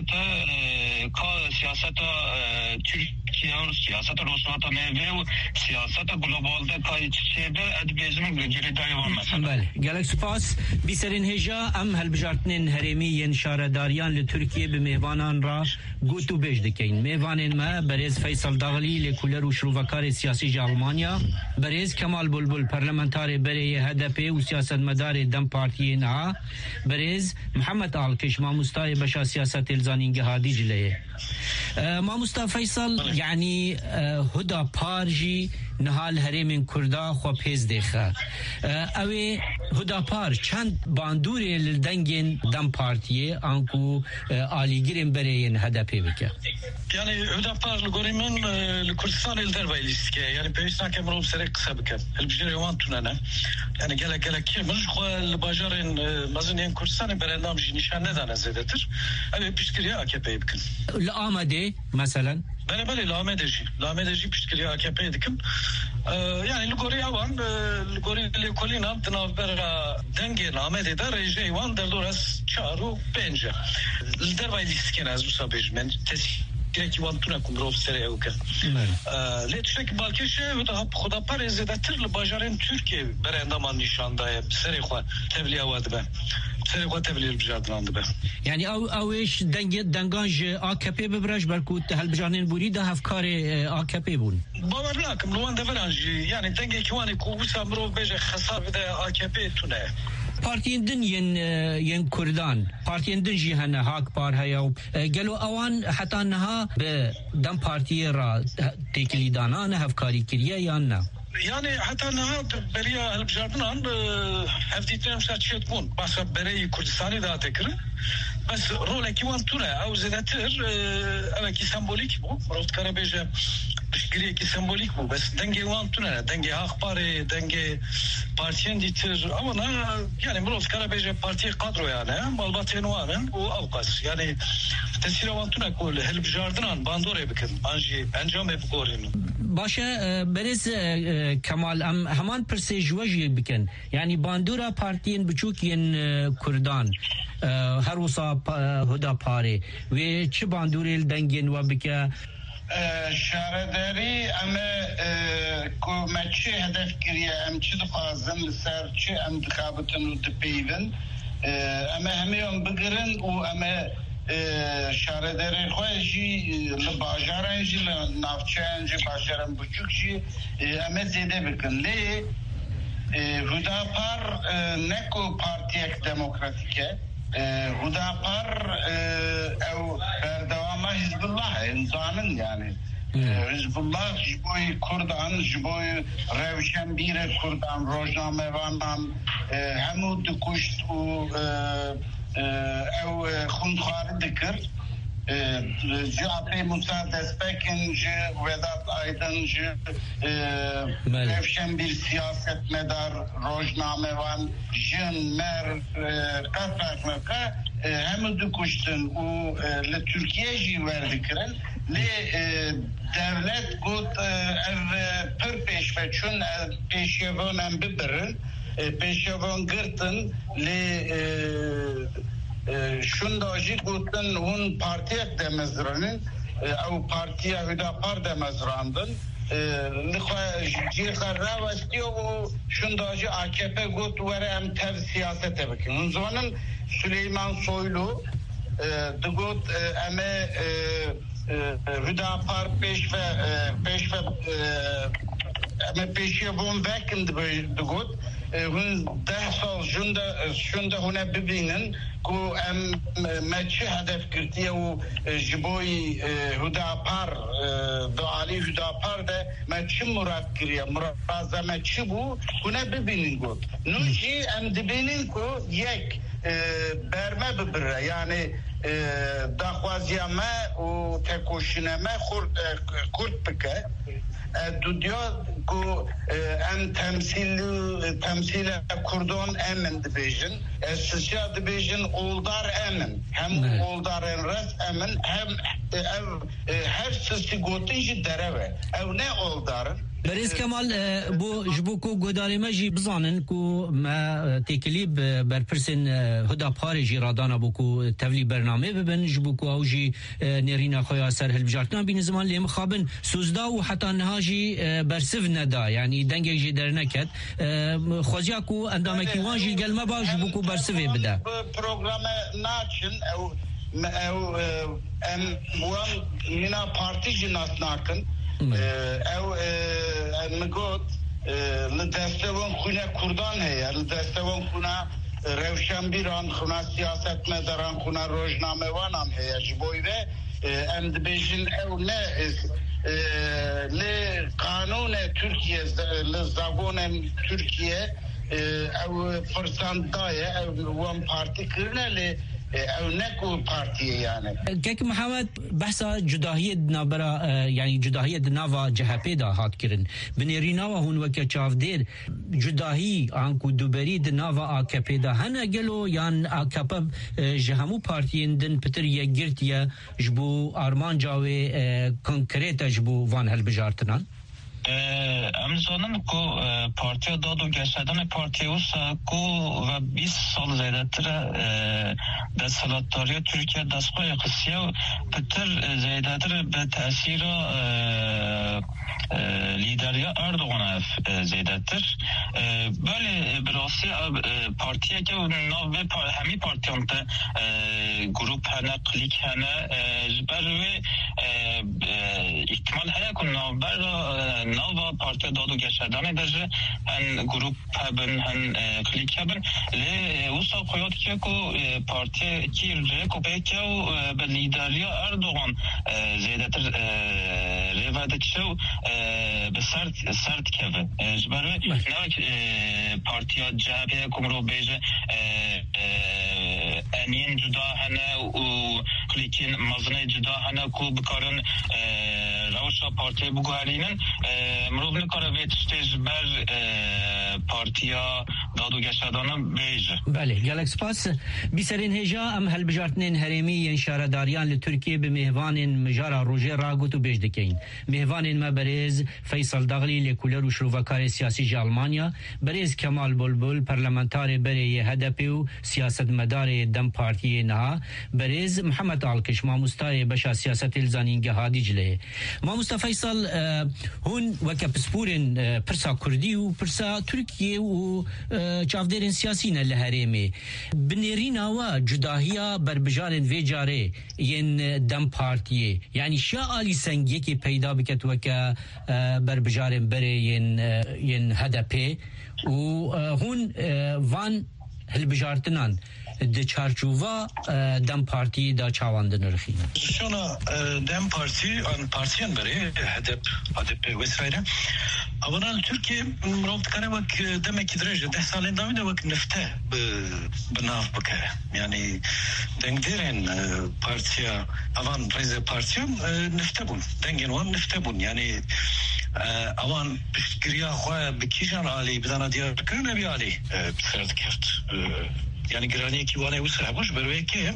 Türkiye siyasete Rusvata neve و سیاست گلوبال ده کای چه به ادبیزم گریدای و مثلا بله گلک سپاس بیسرین هجا ام هلبجارتنین هرمی ین شارداریان ل ترکیه به میوانان را گوتو بج دکین میوانن ما برز فیصل داغلی ل کولر و شروکار سیاسی آلمانیا برز کمال بلبل پارلمانتار برای هدف و سیاست مدار دم پارتی نا برز محمد آلکش ماموستای بشا سیاست الزانینگ هادی جلیه ماموستا فیصل يعني هدا بارجي نهال هرم كردا خو پیز دخه اوی هدا پار چند باندوری لدنگین دم پارتیه انکو آلیگیرین برین هدفی بکه يعني هدا پار لگوریمن لکردستان الدرویلیست که يعني پیشنا که مرو سرک قصه بکن البجری وان توننه يعني گله کی منش خو الباجارین مزنین کردستان برنامج نشان ندانه زیادتر اوی پیشگیری AKP بکن الآمده مثلا بله لامدجی پشتگیری AKP dikim. Yani Ligori avan Ligori Likolina dnavbera denge namede da reje wan derdoras çaru bence. Dervay liskena az usabejmen direkt vantuna kumrov sere uka. Letrek balkeşe ve da xoda pareze da tırlı bajaren Türkiye berendaman nişandaya sere xwa tevliya vadbe. يعني اوش دنگانج AKP ببرش برکوت هل بجانین بوری ده هفکار AKP بون باور نکم لوان دفرانجی yani denge kiwani kubusa mrov beje khasar bide AKP tune Partiyen din yen Kurdan partiyen din jî hene hak par heye gelo awan heta niha bi dem partiye ra têkilî dana ne hevkarî kiriye yan ne Yani hatta naha beriya helbjardınan hevditlerim şartçıyet bun. Başka bereyi Kurdistan'ı da tekir. Bas roleki wan tune av zedetir evaki sembolik bu. Rot Karabeje pişkiriye ki sembolik bu. Bas denge wan tune denge akpare denge partiyen ditir ama na yani Rot Karabeje partiye kadro yani malbatın waren bu avkas. Yani tesir wan tune kol helbjardınan bandore bikin. Anji encam hep gorin. Başa berez Kemal heman persejwaji bikin. Yani bandura partiyen buçuk yen Kurdan her usa huda pare ve çi bandurel dengen ve bike şarederi ama kometçi hedef giriye emçi difazın serçi em dikabıtın u dipeyvin ama hemiyon bigirin u ama şarederi khoji li bajaran jî li navçeyan jî bajaran buçuk jî ama zêde bikin lê Hüdapar neko partiyek demokratike Hüdapar ev berdevama Hizbullah insanın yani Hizbullah jiboy Kurdan jiboy revşenbire Kurdan rojnamevanan hemu dikuşt u ev khunxarı dikir CHP Musa Despekin Vedat Aydın Evşen bir siyaset medar rojnamevan jin mer katrakmaka hem dikuştun o le Türkiye jî verdikirin le devlet got ev pır peşve çün peşevon em bibirin peşevon gırtın le şundajı gutun hun partiye demezranin ev partiye Hüdapar demezrandın Cihar Ravasti o şundajı AKP gut vere em tev siyasete bikin. Hun zamanın Süleyman Soylu digot eme Hüdapar peşve eme peşevon vekin digot hun 10 sal şunda hune bibinin ku em meçi hedef girtiye u jiboy Hüdapar doğali Hüdapar da meçi murat giriye muraza meçi bu hune bibinin gut nuji em dibinin ku yek berme bibire yani daxwaziyame u tekoşineme kurt bike Dudiyor ku em temsil Kurdon emin dibêjin Sisya dibêjin oldar emin hem oldar en res emin hem her sisi gotin jî dereve ev ne oldarın Berez Kemal bu jibo ku godarîme jî bizanin ku me têkilî berpirsên Hüdaparê jî radana bû ku tevlî bername bibin jibo ku ew jî nêrîna xwe ya ser hilbijartina bînin ziman lê mixabin suzda û heta niha jî bersiv neda yani dengek jî derneket xweziya ku endamekî wan jî gelme baş jibo ku bersivê bide programe naçin ew em wan mina partî jî nas nakin ew migot li destevon xune Kurdan heye li destevon xuna revşenbîran xuna siyasetmedaran xuna rojnamevanan heye ji boî ve em dibêjin ew ne li kanûnê Türkiye li zagonên Türkiye ew firsand daye ew wan partî kirine lê او نكو بارتي يعني كيك محمد بحثا جداهية نابرا يعني جداهية نافا جهابيدا هات كرن بنيريناوا هون وكا چافدير جداهي انكو دوبري نافا اكابيدا هنا قالوا يان اكابب جهمو بارتيين دن بتر يگرتيا جبو ارمان جاوي كونكريتا جبو وان هالبجارتنان امزانم کو پارتیا دادو گشتن پارتیوسا کو و 20 سال زیادتر دستالاتداری ترکیه دستگاه قصیه پتر زیادتر به تاثیر لیدریا اردوغان زیادتر böyle براستی پارتیه که ناو همی پارتیان تا گروپ هنه کلیک هنه جبروی احتمال هیا کن ناو بر ناوا پارتیا دادو گشتن درجه هن گروپ هبن هن کلیک هبن لی وسا قیاد که کو پارتیا کی رکو بیکه و به لیدریا اردوغان زیادتر روادت شو به سرد که جبروی نوک پارتیا جهبه کمرو بیجه انین جدا هنه و کلیکین مزنه جدا هنه کو بکارن روشا پارتی بگوهرینن مروب نکاره ویتشتیج بر پارتیا دادو گشتادانه بیجه بله گلک سپاس بیسرین هجا ام هلبجارتنین هرمی ینشارداریان لترکیه به مهوان مجارا روژه راگوت و بیج دکین مهوان مبرز فیصل داغلی لکولر و شروفکار سیاسی جا آلمانیا برز کمال بلبل پرلمانتار بری هدپی و سیاست مدار دم پارتی نها برز محمد آلکش ماموستای بشا سیاست الزانینگه هادی جله ماموستا فیصل هون وکا سپورن پرسا کردی و پرسا ترکیه و چافدرین سیاسین لهرمی بنیرین آوا جداهیا بربجارن ویجاره ین دم پارتیه یعنی شاعالی سنگی که پیدا بکت وکا بربجارن بره ین هدپی و هون وان هلبجارتنان د چارچوبا دم پارتی دا چاواندن رخینه شونا دم پارتی آن پارتیان بره هدف وسایره اولا ترکیه مربوط کنه وک دمکی درجه 10 سال داویده وک نفته بناف بکه یعنی دنگدرین پارتیا اوان رئیس پارتیان نفته بون دنگین وان نفته بون یعنی اوان بشکریا خواه بکیشان عالی بدانا دیار کنه بی عالی بسرد کرد yani graniyeki vane usramış berveki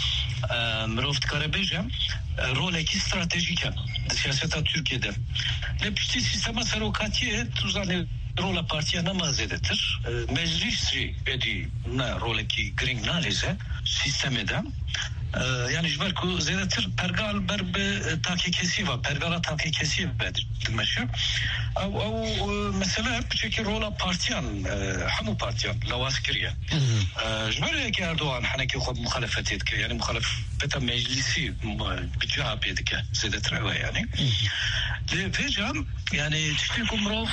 mroft karabeje roleki stratejik siyaseta Türkiye'de. Lepişti sistema serokatiye tuzane rola partiye namaz edetir. Meclisi edi na roleki green nalize sistemede. Yani jber ku zedetir pergal ber be takikesi var. Pergala takikesi var. Meşhur. Au mesela bçeki rola partiyan hamu partiyan lavaskiriye. Jber ki Erdoğan haneki xo muhalefet etke yani muhalefet meclisi bçah pedike zedetir yani. Vejam yani tişti kumrov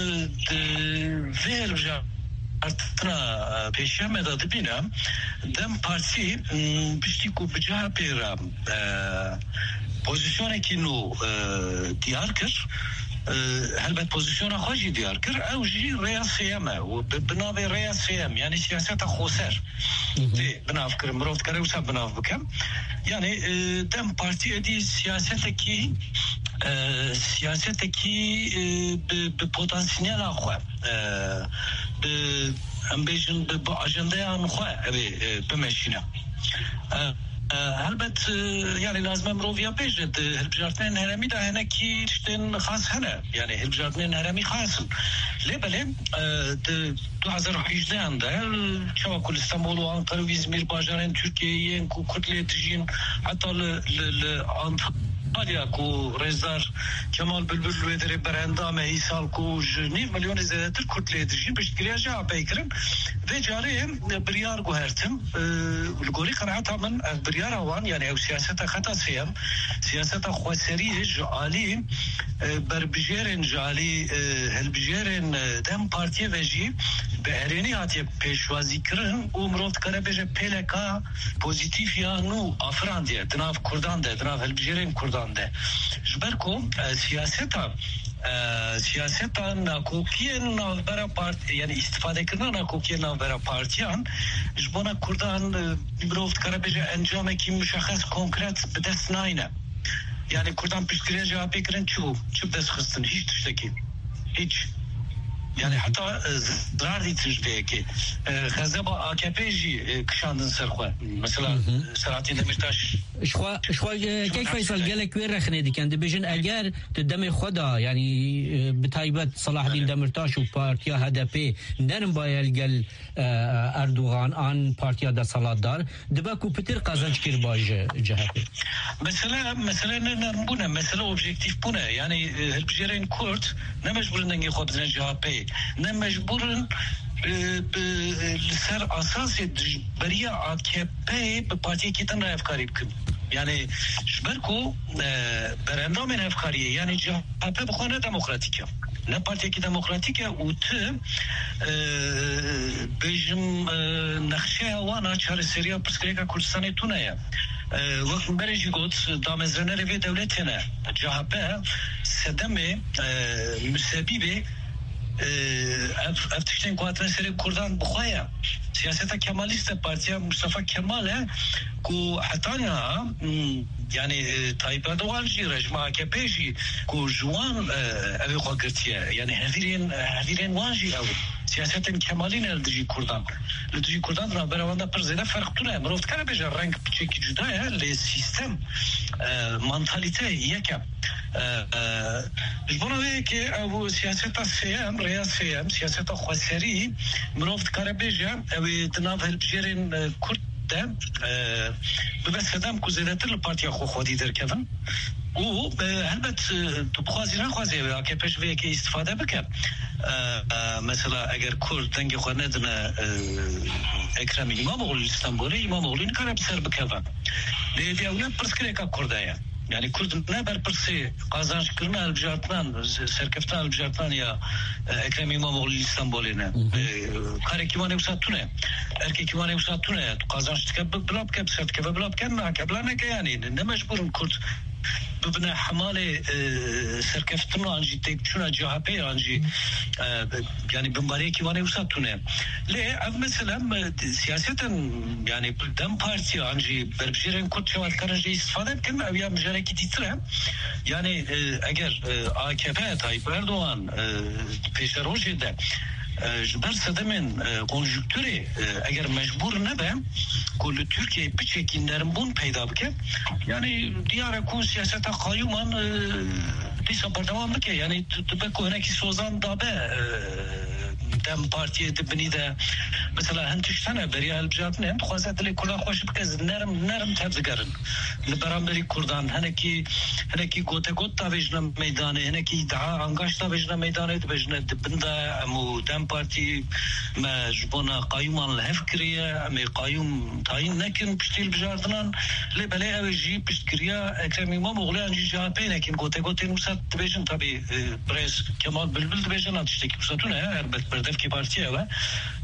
verja artına peşeme de bina dem parti pişti ku bıcağı pera pozisyona ki nu diyar kır helbet pozisyona hoji diyar kır ev ji reyasiyeme ve binavi reyasiyem yani siyasete khoser de binav kırım rot kare usa binav bıkem yani dem parti edi siyaseteki bir potansiyel akwa ambijin bir ajandaya akwa bir meşine البته yani lazım رویا پیشت هلبجارتن هرمی ده هنه کی چتن خاص هنه yani هلبجارتن هرمی خاصن لبله 2018 anda Çavakul İstanbul و Ankara و İzmir bajarın Türkiye'ye kutlayıcın hatta Antalya ku Rezar Kemal Bülbül ve dere berendame İsal ku jni milyon zedetir kutlayıcı bişkiriyaja apaykirim ve cari بريار قهرتم الجوري قناعة من بريار وان يعني أو سياسة خطأ سيم سياسة خواسرية جالي بربجيرن جالي هالبجيرن دم بارتي وجي بهريني هاتي بيشوازي كرن ومرات كره بيجي بيلكا بوزيتيف يا نو أفران دي دناف كردان ده دناف هالبجيرن كردان ده جبركم سياسة سیاست ناکوکی ناوبرا پارتی یعنی استفاده کردن ناکوکی ناوبرا پارتیان جبونا کردان بروفت کاره بجه انجام کی مشخص کنکرت به دست ناینه یعنی کردان پشتگیری جواب بگیرن چوب دست خستن هیچ تشتکی هیچ yani hatta zarar diye ki Gazaba AKP ji kışandın serxwe mesela Selahattin Demirtaş شخوا كيف فيصل قال لك وين رخني دي كان دبيجن اگر تدمي خدا يعني بتايبت صلاح الدين دمرتاش وبارتيا HDP نرم بايل قال اردوغان ان بارتيا دا صلادار دباكو بتر قازنج كير باج جهه مثلا نرمبونه مثلا اوبجيكتيف بونه يعني البجيرين كورت نمجبورن نجي خو بدنا JHP نمجبورن لسر اساس بريا AKP بپارتيا كيتن افكاري بكن yani جبركو برنامج افکاریه یعنی JHP بخونه دموکراتیکه نه پارتی که دموکراتیکه و تو بجم نقشه وانا چهار سریا پرسکریکا کردستان تونه وقت برجی گوت دامزرنه روی دولتینه JHP سدمه مسببه افتشتن قواتنا سری کردان بخوایا سیاست کمالیست پارتیا مصطفی کماله کو حتانا yani Tayyip Erdoğan ji rejima AKP ji ku juan evi xwagirtiye yani hevirên wan jî ew siyasetin kemalîn el dijî Kurdan li dijî Kurdan ra beravanda pir zêde ferq tune mirov dikare bêje reng piçekî cuda ye lê sistem mantalîte yek e ji bo navê ki ew siyaseta sêyem rêya sêyem siyaseta xweserî mirov dikare bêje ew ê di nav hilbijêrên Kurd بس خدام كوزيداتر البارتيا خودي دركفن و هلبت تبخوازي نخوازي AKP ويكي استفاده بك مثلا اگر كرد دنگي خو ندنا اكرم اماموغلو اسطنبولي اماموغلو نكره بسر بكفن لي اولاد برسكريكا كردايا yani Kurd ne berpirsi kazanç kırma elbijatman serkeftan elbijatman ya Ekrem İmamoğlu İstanbul'ine karekimane usatune erkekimane usatune kazanç tıkab blab kep sertkebe blab kenna keblane ke yani ne mecburun Kurd ببنى حمالة سركفتنا عنجي تكتشونا JHP عنجي يعني بمبارية كيواني وساتونا ليه أف مثلا سياسة يعني دم بارتي عنجي بربجيرين كنت شوات كارنجي استفادة بكلمة أو يا مجاركي تيترها يعني أجر AKP Tayyip Erdoğan peşeroji de جبر سدمن konjüktürü eğer mecbur ne be kullu Türkiye bir çekinlerin bun peyda bike yani diğer ku siyasete kayyuman disa devam bike yani tübe koynaki sozan da be dem partiye dibini de mesela hentiştene beri elbijatne hem xwazatli kula xoş bikez nerm tebzigerin li beramberi Kurdan heneki gote got da vejna meydanı heneki iddia angaş da vejna meydanı vejna dibinde amu dem parti ma jbona qayyuman lehfkriye am qayyum tayin nekin piştil bijardnan li bele evji piştkriya Ekrem İmamoğlu anji JHP nekin gote nusat vejin tabi pres Kemal Bülbül vejin atıştaki usatuna elbet berdef ki partiye ve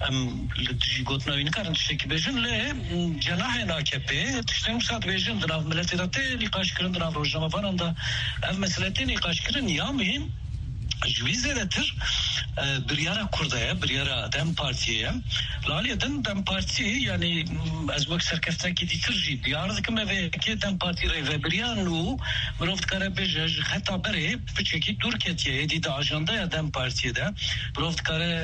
li gotna vin karan tişteki vejin le cenah AKP tişten usat vejin drav milletete nikaş kirin drav rojama falan da ev meseleti nikaş kirin ya mühim Jüvizedetir bir yara Kurdaya, bir yara Dem Parti'ye. Laliyeden Dem Parti yani az vak serkeftaki ditirci. Diyardık me ve ki Dem Parti ve bir yanu Mirov Karabej hatta bere piçeki Türkiye'ye edide ajandaya Dem Parti'de. Mirov Kare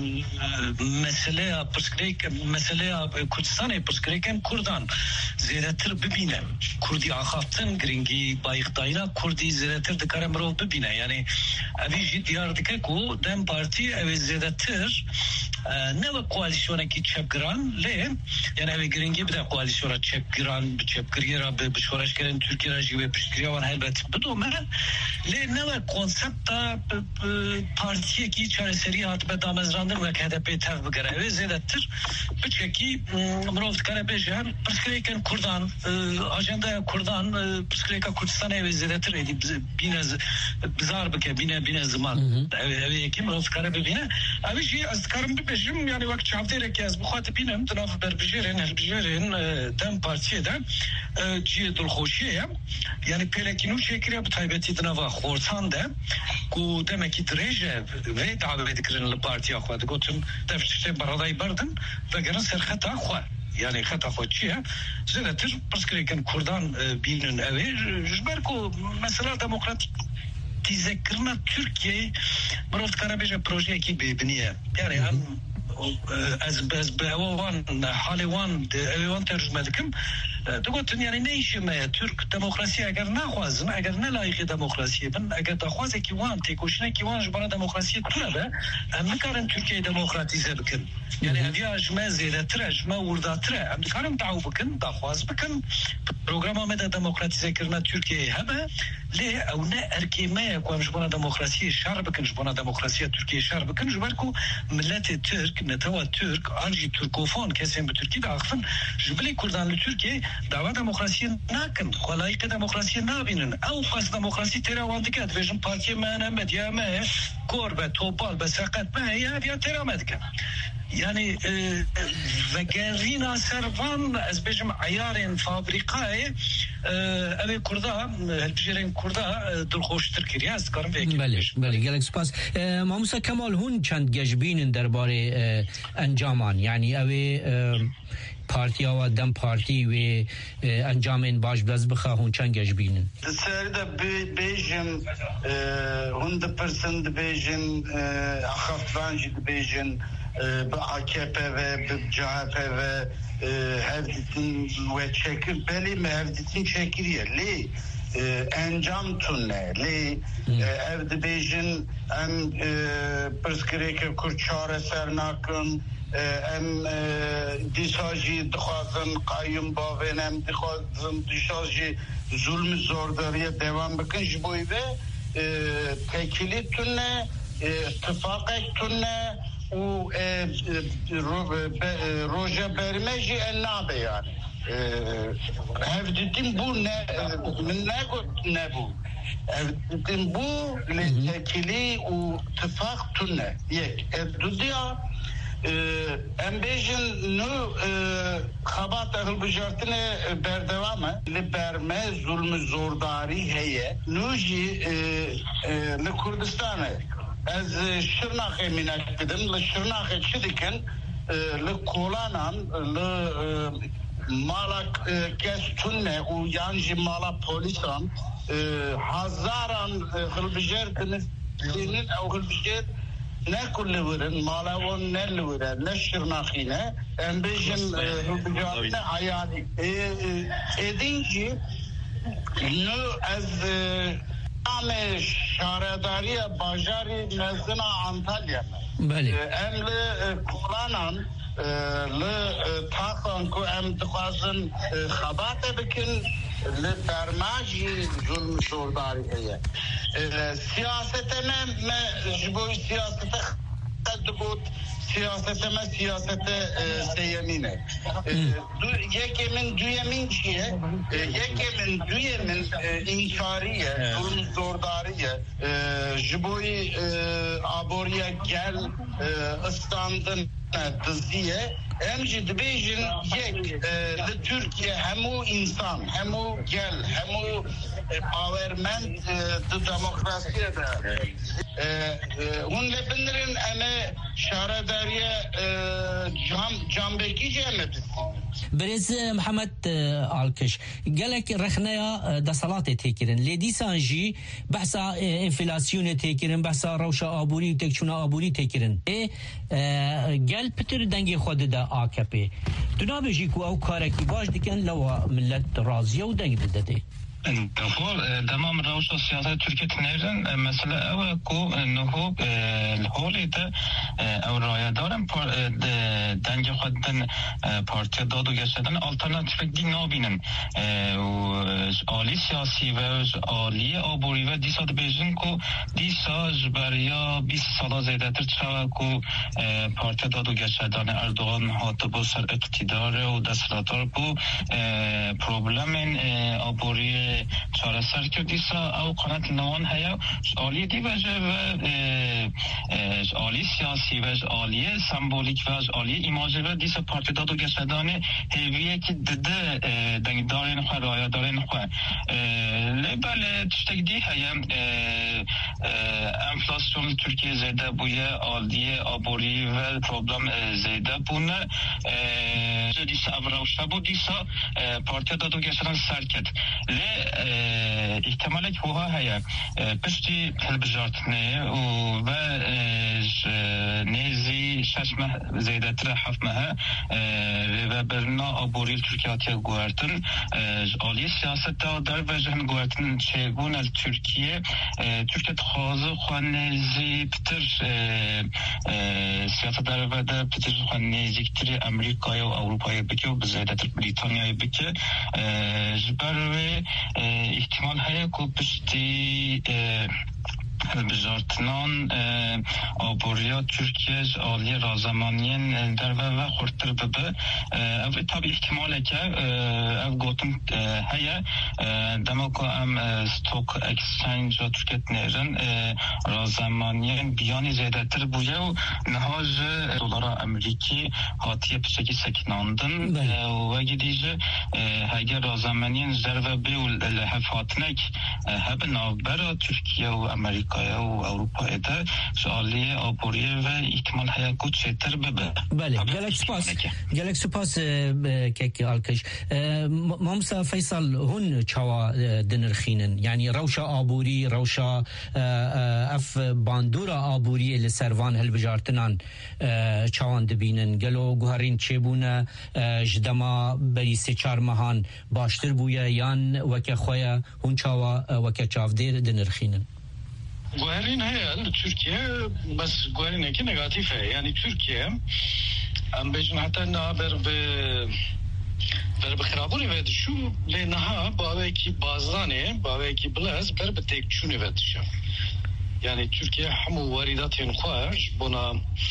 mesele Kurdistan'e pırskreken Kurdan zedetir bibine. Kurdi ahaftın gringi bayıktayına Kurdi zedetir de kare Mirov bibine. Yani Aviji diyardike ku Dem Parti ev zedetir ne ve koalisyona ki çepgiran le yani ev gringi bir de koalisyona çepgiriyera bir şoraşkerin Türkiye gibi pişkiriya var elbet bu dome le ne ve konsepta partiye ki çareseri hatbe damezrandır ve HDP tevbigere ev zedetir biçeki Mirov Karabej'e pişkiriyken Kurdan ajanda Kurdan pişkiriyka Kurdistan ev zedetir edip binez bizar bike bine زمان یکی مرا فکر ببینه اویش از کارم ببینم یعنی وقت چهارده که از بخواد ببینم تناف بربجرین دم پارتی دم جی دلخوشیه یعنی پلکینو شکریه بتایبتی تناف خورسانده کو دمکی درجه و دعوت کردن لپارتی خود گفتم دفتر برادای بردن و گرن سرخط خو يعني خطا خوتشيها زين باسكو كان كردان بين اوي جبركو مثلا ديمقراطيك تذكرنا تركيا مرات كان بيجا بروجي كي ببنيه يعني هم از باوان حالوان اوان ترجمه دكم دقت يعني نيش ما ترك ديمقراطيه اگر نخوازن اگر نلایق ديمقراطيه بن اگر دخوازه کی وان تکوشنه کی وان جبر ديمقراطيه طلبه ام كارن تركيا ديمقراطيزه بكن يعني ابيا جما زياده ترج ما وردا ترى ام كارن تعو بكن دخواز بكن برنامج مد ديمقراطيزه كرنا تركيا هبه ليه او نا اركيما يكون جبر ديمقراطيه شر بكن جبر ديمقراطيه تركيا شر بكن جبركو ملت ترك نتوا ترك انجي تركوفون كسم بتركيا داخل جبلي كردان لتركيا دعوة ديمقراطية ناكن خلايق ديمقراطية نابينن أو خاص ديمقراطية ترى وانتكات فيجن بارتي ما نمت يا ما كوربة توبال بساقات ما هي هذه ترى مدك يعني وجارينا سرفان از بيجم عيارين فابريقاي أبي كردا البجرين كردا دلخوش تركيا است کارم فکر بله گلک سپاس ماموسا کمال هون چند گجبین درباره انجامان یعنی اوی پارتی و دم پارتی و انجام باش بلز بخوا هون چند گجبینن سرده بیجن 100% بیجن اخفتانجی بیجن به AKP و به CHP و هفدیتین و چکر بلی مهفدیتین چکریه لی انجام تونه لی evde بیجن ام پرسکری که کرچاره سر نکن ام دیساجی دخوازن قایم باوین ام دخوازن دیساجی ظلم زورداری دوام بکن جبوی و تکیلی تونه اتفاقک تونه و روژه برمجی النابه yani evditim bu ne من نگفت نبود evditim bu tekili و اتفاق تونه یک دودیا امبیجن نو خبات اهل بجارتنه بردوامه لبرمه ظلم زورداری هیه نوجی لکردستانه از شرناخه مینک بدم لشرناخه چی دکن لکولانان مالک کس تونه و یانجی مالا پولیسان هزاران خلبجارتنه لینن او خلبجارت نه کل ورن مالاون نه لورن نه شرناخینه امبیجن بجارتنه عیانی ادینجی نو از ام شهرداری باجاری نزدنا انتالیا بله ام کورانان ل تاخن کو ام تخازن خبات بکن لبرماجی ظلم زورداری هیه سیاست ما جبوی سیاست قد بود سیاست ما سیاست سیمینه یکی من دویمین چیه یکی من دویمین انکاریه ظلم زورداریه جبوی آبوریه گل استاندن دزیه امجی دبیجن یک لترکیه همو انسان همو گل همو پاورمنت دموکراسیه ده اون لبندرین اما شهرداریه جنبکی جمعه برز محمد آلکش گلک رخنیا دسالات تکرن لیدیسان جی بحثا انفلاسیون تکرن بحثا روش آبوری تکچونا آبوری تکرن گل پتر دنگی خود ده AKP دنابه جی کو او کارکی باش دکن لو ملت راضیه و دنگ داده دفعه تمام روش سیاست ترکیه تنیرن مثلا او کو نهو الحالی ده او رای دارن دنگ خودن پارتی دادو گشتن آلترناتیف دی نابینن و آلی سیاسی و آلی آبوری و دیسا بیجن کو دیسا بریا 20 سالا زیده تر چرا کو پارتی دادو گشتن اردوغان هات با سر اقتدار و دستلاتار کو پروبلم آبوری چارەسەر کردیسا ئەو قەنەت نەوان هەیە ئالیە دیبەژە و ئالی سیاسی و ئالیە سمبولیک و ئالیە ئیماژە و دیسا پارتیدا دو گەشەدانێ هێویەکی ددە دەنگدارێن خۆ رایەدارێن خۆ لێبەل تشتێک دی هەیە enflasyon Türkiye zeyde buye aliye abori ve problem zeyde buna disa avravşta bu disa partiyada da geçen serket le ihtimalle hoha haya pişti helbjartne ve nezi şaşma zeyde trahafmaha ve berna abori Türkiye'ye guartın aliye siyasette dar ve jehn guartın şeygun el Türkiye خازه خوانزی پتر سیاست داره پتر خوانزی کتری امریکایی و اروپایی بکه و بزیادتر بریتانیایی بکه جبروی احتمال هایی که پشتی بجارتنان آبوریا ترکیه آلی رازمانین در و خورتر ببه او طبعی احتماله که او گوتم هیا دماغو ام ستوک اکسچنج و ترکیت نیرن رازمانین بیانی زیده تر بویه و نهاج دولار امریکی هاتیه پچکی سکناندن و گیدیجه هگه رازمانین زرو بیو لحفاتنک هب نابرا ترکیه و امریکا و اروپا ده سوالیه آبوریه و احتمال هیا گوت شتر ببه بله گلک سپاس که آلکش مامسا فیصل هون چوا دنرخینن یعنی روشا آبوری روشا اف باندورا آبوری لسروان هلبجارتنان چوان دبینن گلو گوهرین چبونه جدما بری سه چار مهان باشتر بویا یان وکه خویا هون چوا وکه چاودیر دنرخینن گوهرین هیا ترکیه بس گوهرین اکی نگاتیف ہے یعنی ترکیه ام بیشن حتی نابر بخرابونی ود شو لنها باوی کی بازانه باوی کی بلاز بر بتک چونه ود شو یعنی ترکیه همو وارداتین خواهش بنا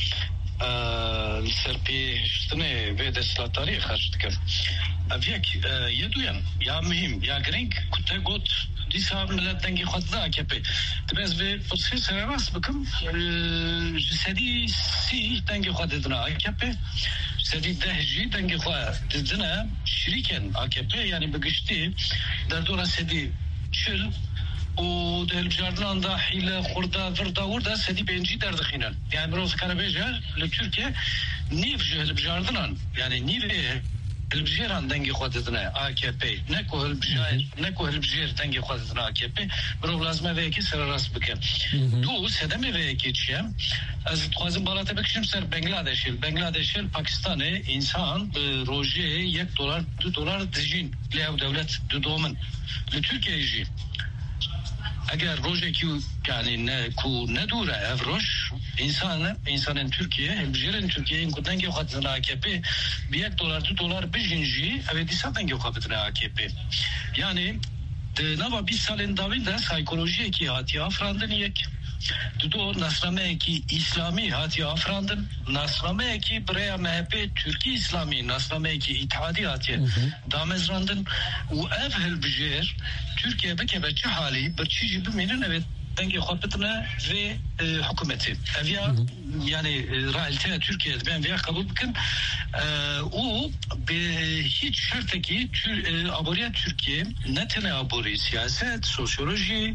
سرپیشتنه و دستلاتاری خرج کرد اویک یه دویم یا مهم یا گرینگ کته گوت دیسا ملت دنگی خود دا کپی دبز به پرسی سرراس بکم جسدی سی دنگی خود دنا کپی جسدی دهجی دنگی خود دنا شریکن AKP yani بگشتی در دور سدی چل و دل بجاردن دا حیله خورده ورده ورده سدی بینجی در دخینن یعنی بروز کربیجه لترکیه نیف جهل بجاردنان یعنی نیف البجيران دنگي خودتنا AKP نكو البجير دنگي خودتنا AKP برو لازمه ويكي سر راس بكم دو سدمه ويكي چيم از خوازم بالات بکشم سر بنگلادش پاکستان انسان روزی $1 $2 دجین لیو دولت دو دومن لترکیه جی اگر روزی که یعنی کو ندوره افروش انسان ترکیه البجیرن ترکیه این کدنگی خودتنا AKP $1 $2 بجینجی اوه دیسا دنگی خودتنا AKP yani nava 20 سالین داویل ده سایکولوژی کی هاتی افراندن یک دو نسلمه کی اسلامی هاتی افراندن نسلمه کی برای MHP ترکی اسلامی نسلمه کی اتحادی هاتی دامزراندن و اف البجیر Türkiye beke çi hali bir çiğ biminin evet denge xwapitine ve hükümeti. Evya yani realite Türkiye'de ben veya kabul bıkın o hiç şartı ki aboriya Türkiye ne tane abori siyaset, sosyoloji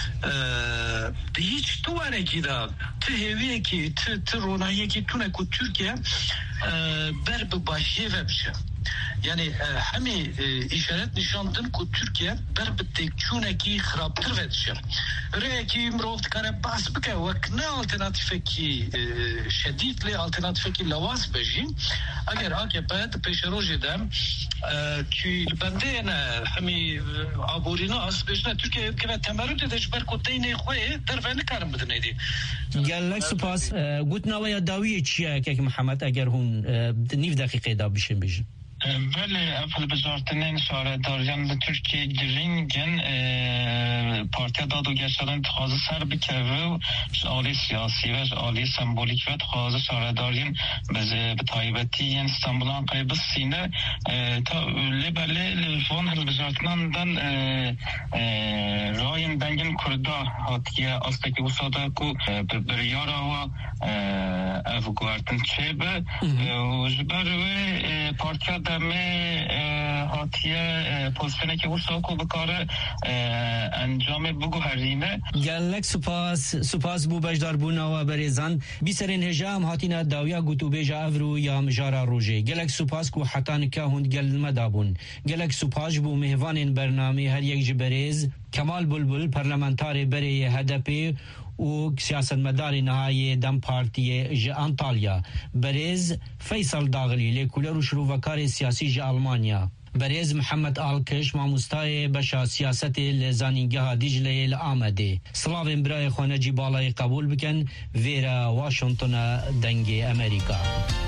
hiç tuvare ki da teheviye ki ronayı ki tune ku Türkiye berbe başye vebşe. Yani hemi işaret nişandın ku Türkiye berbetek çuneki xraptır vedişem. Reki mrovt kare bas bike vek ne alternatifeki şedidli alternatifeki lavaz bejim. Eğer AKP peşeroji dem ki bende ne hemi aborina as bejne Türkiye keve temerrüt ediş ber kuteyne khoye derve ne karım bednedi. Gelek spas gut navaya dawiye çiye ki Muhammed eğer hun 9 dakika da bişin bejim. بله اول بزارتنین سارداریان ترکیه گرینگن پارتیا داد و گشتن تخواز سر بکره و آلی سیاسی و آلی سمبولیک و تخواز سارداریان به تایبتی استانبولان قریب سینه تا لبله لفون هل بزارتنان دن راین دنگن کرده هاتیه استکی و ساده کو بریارا و افگوارتن چه به و جبروه پارتیا دمه هاتیه پوزیشنی که وساکو بکاره انجام بگو هرینه گلک سپاس بو بجدار بونا و بریزان بیسرین هجام هاتینا داویا گوتو بیجا افرو یا مجارا روژه گلک سپاس کو حتان که هند گل مدابون گلک سپاس بو مهوان برنامه هر یک جبریز کمال بلبل پارلمانتار بری هدپی و سیاستمدار نهایی دم پارتی انطالیا برز فیصل داغلی لکولر و شروع سیاسی آلمانیا برز محمد آلکش ماموستای بشا سیاست لزانینگاه دیجله الامده سلاوین برای خانه جی بالای قبول بکن ویرا واشنطن دنگ امریکا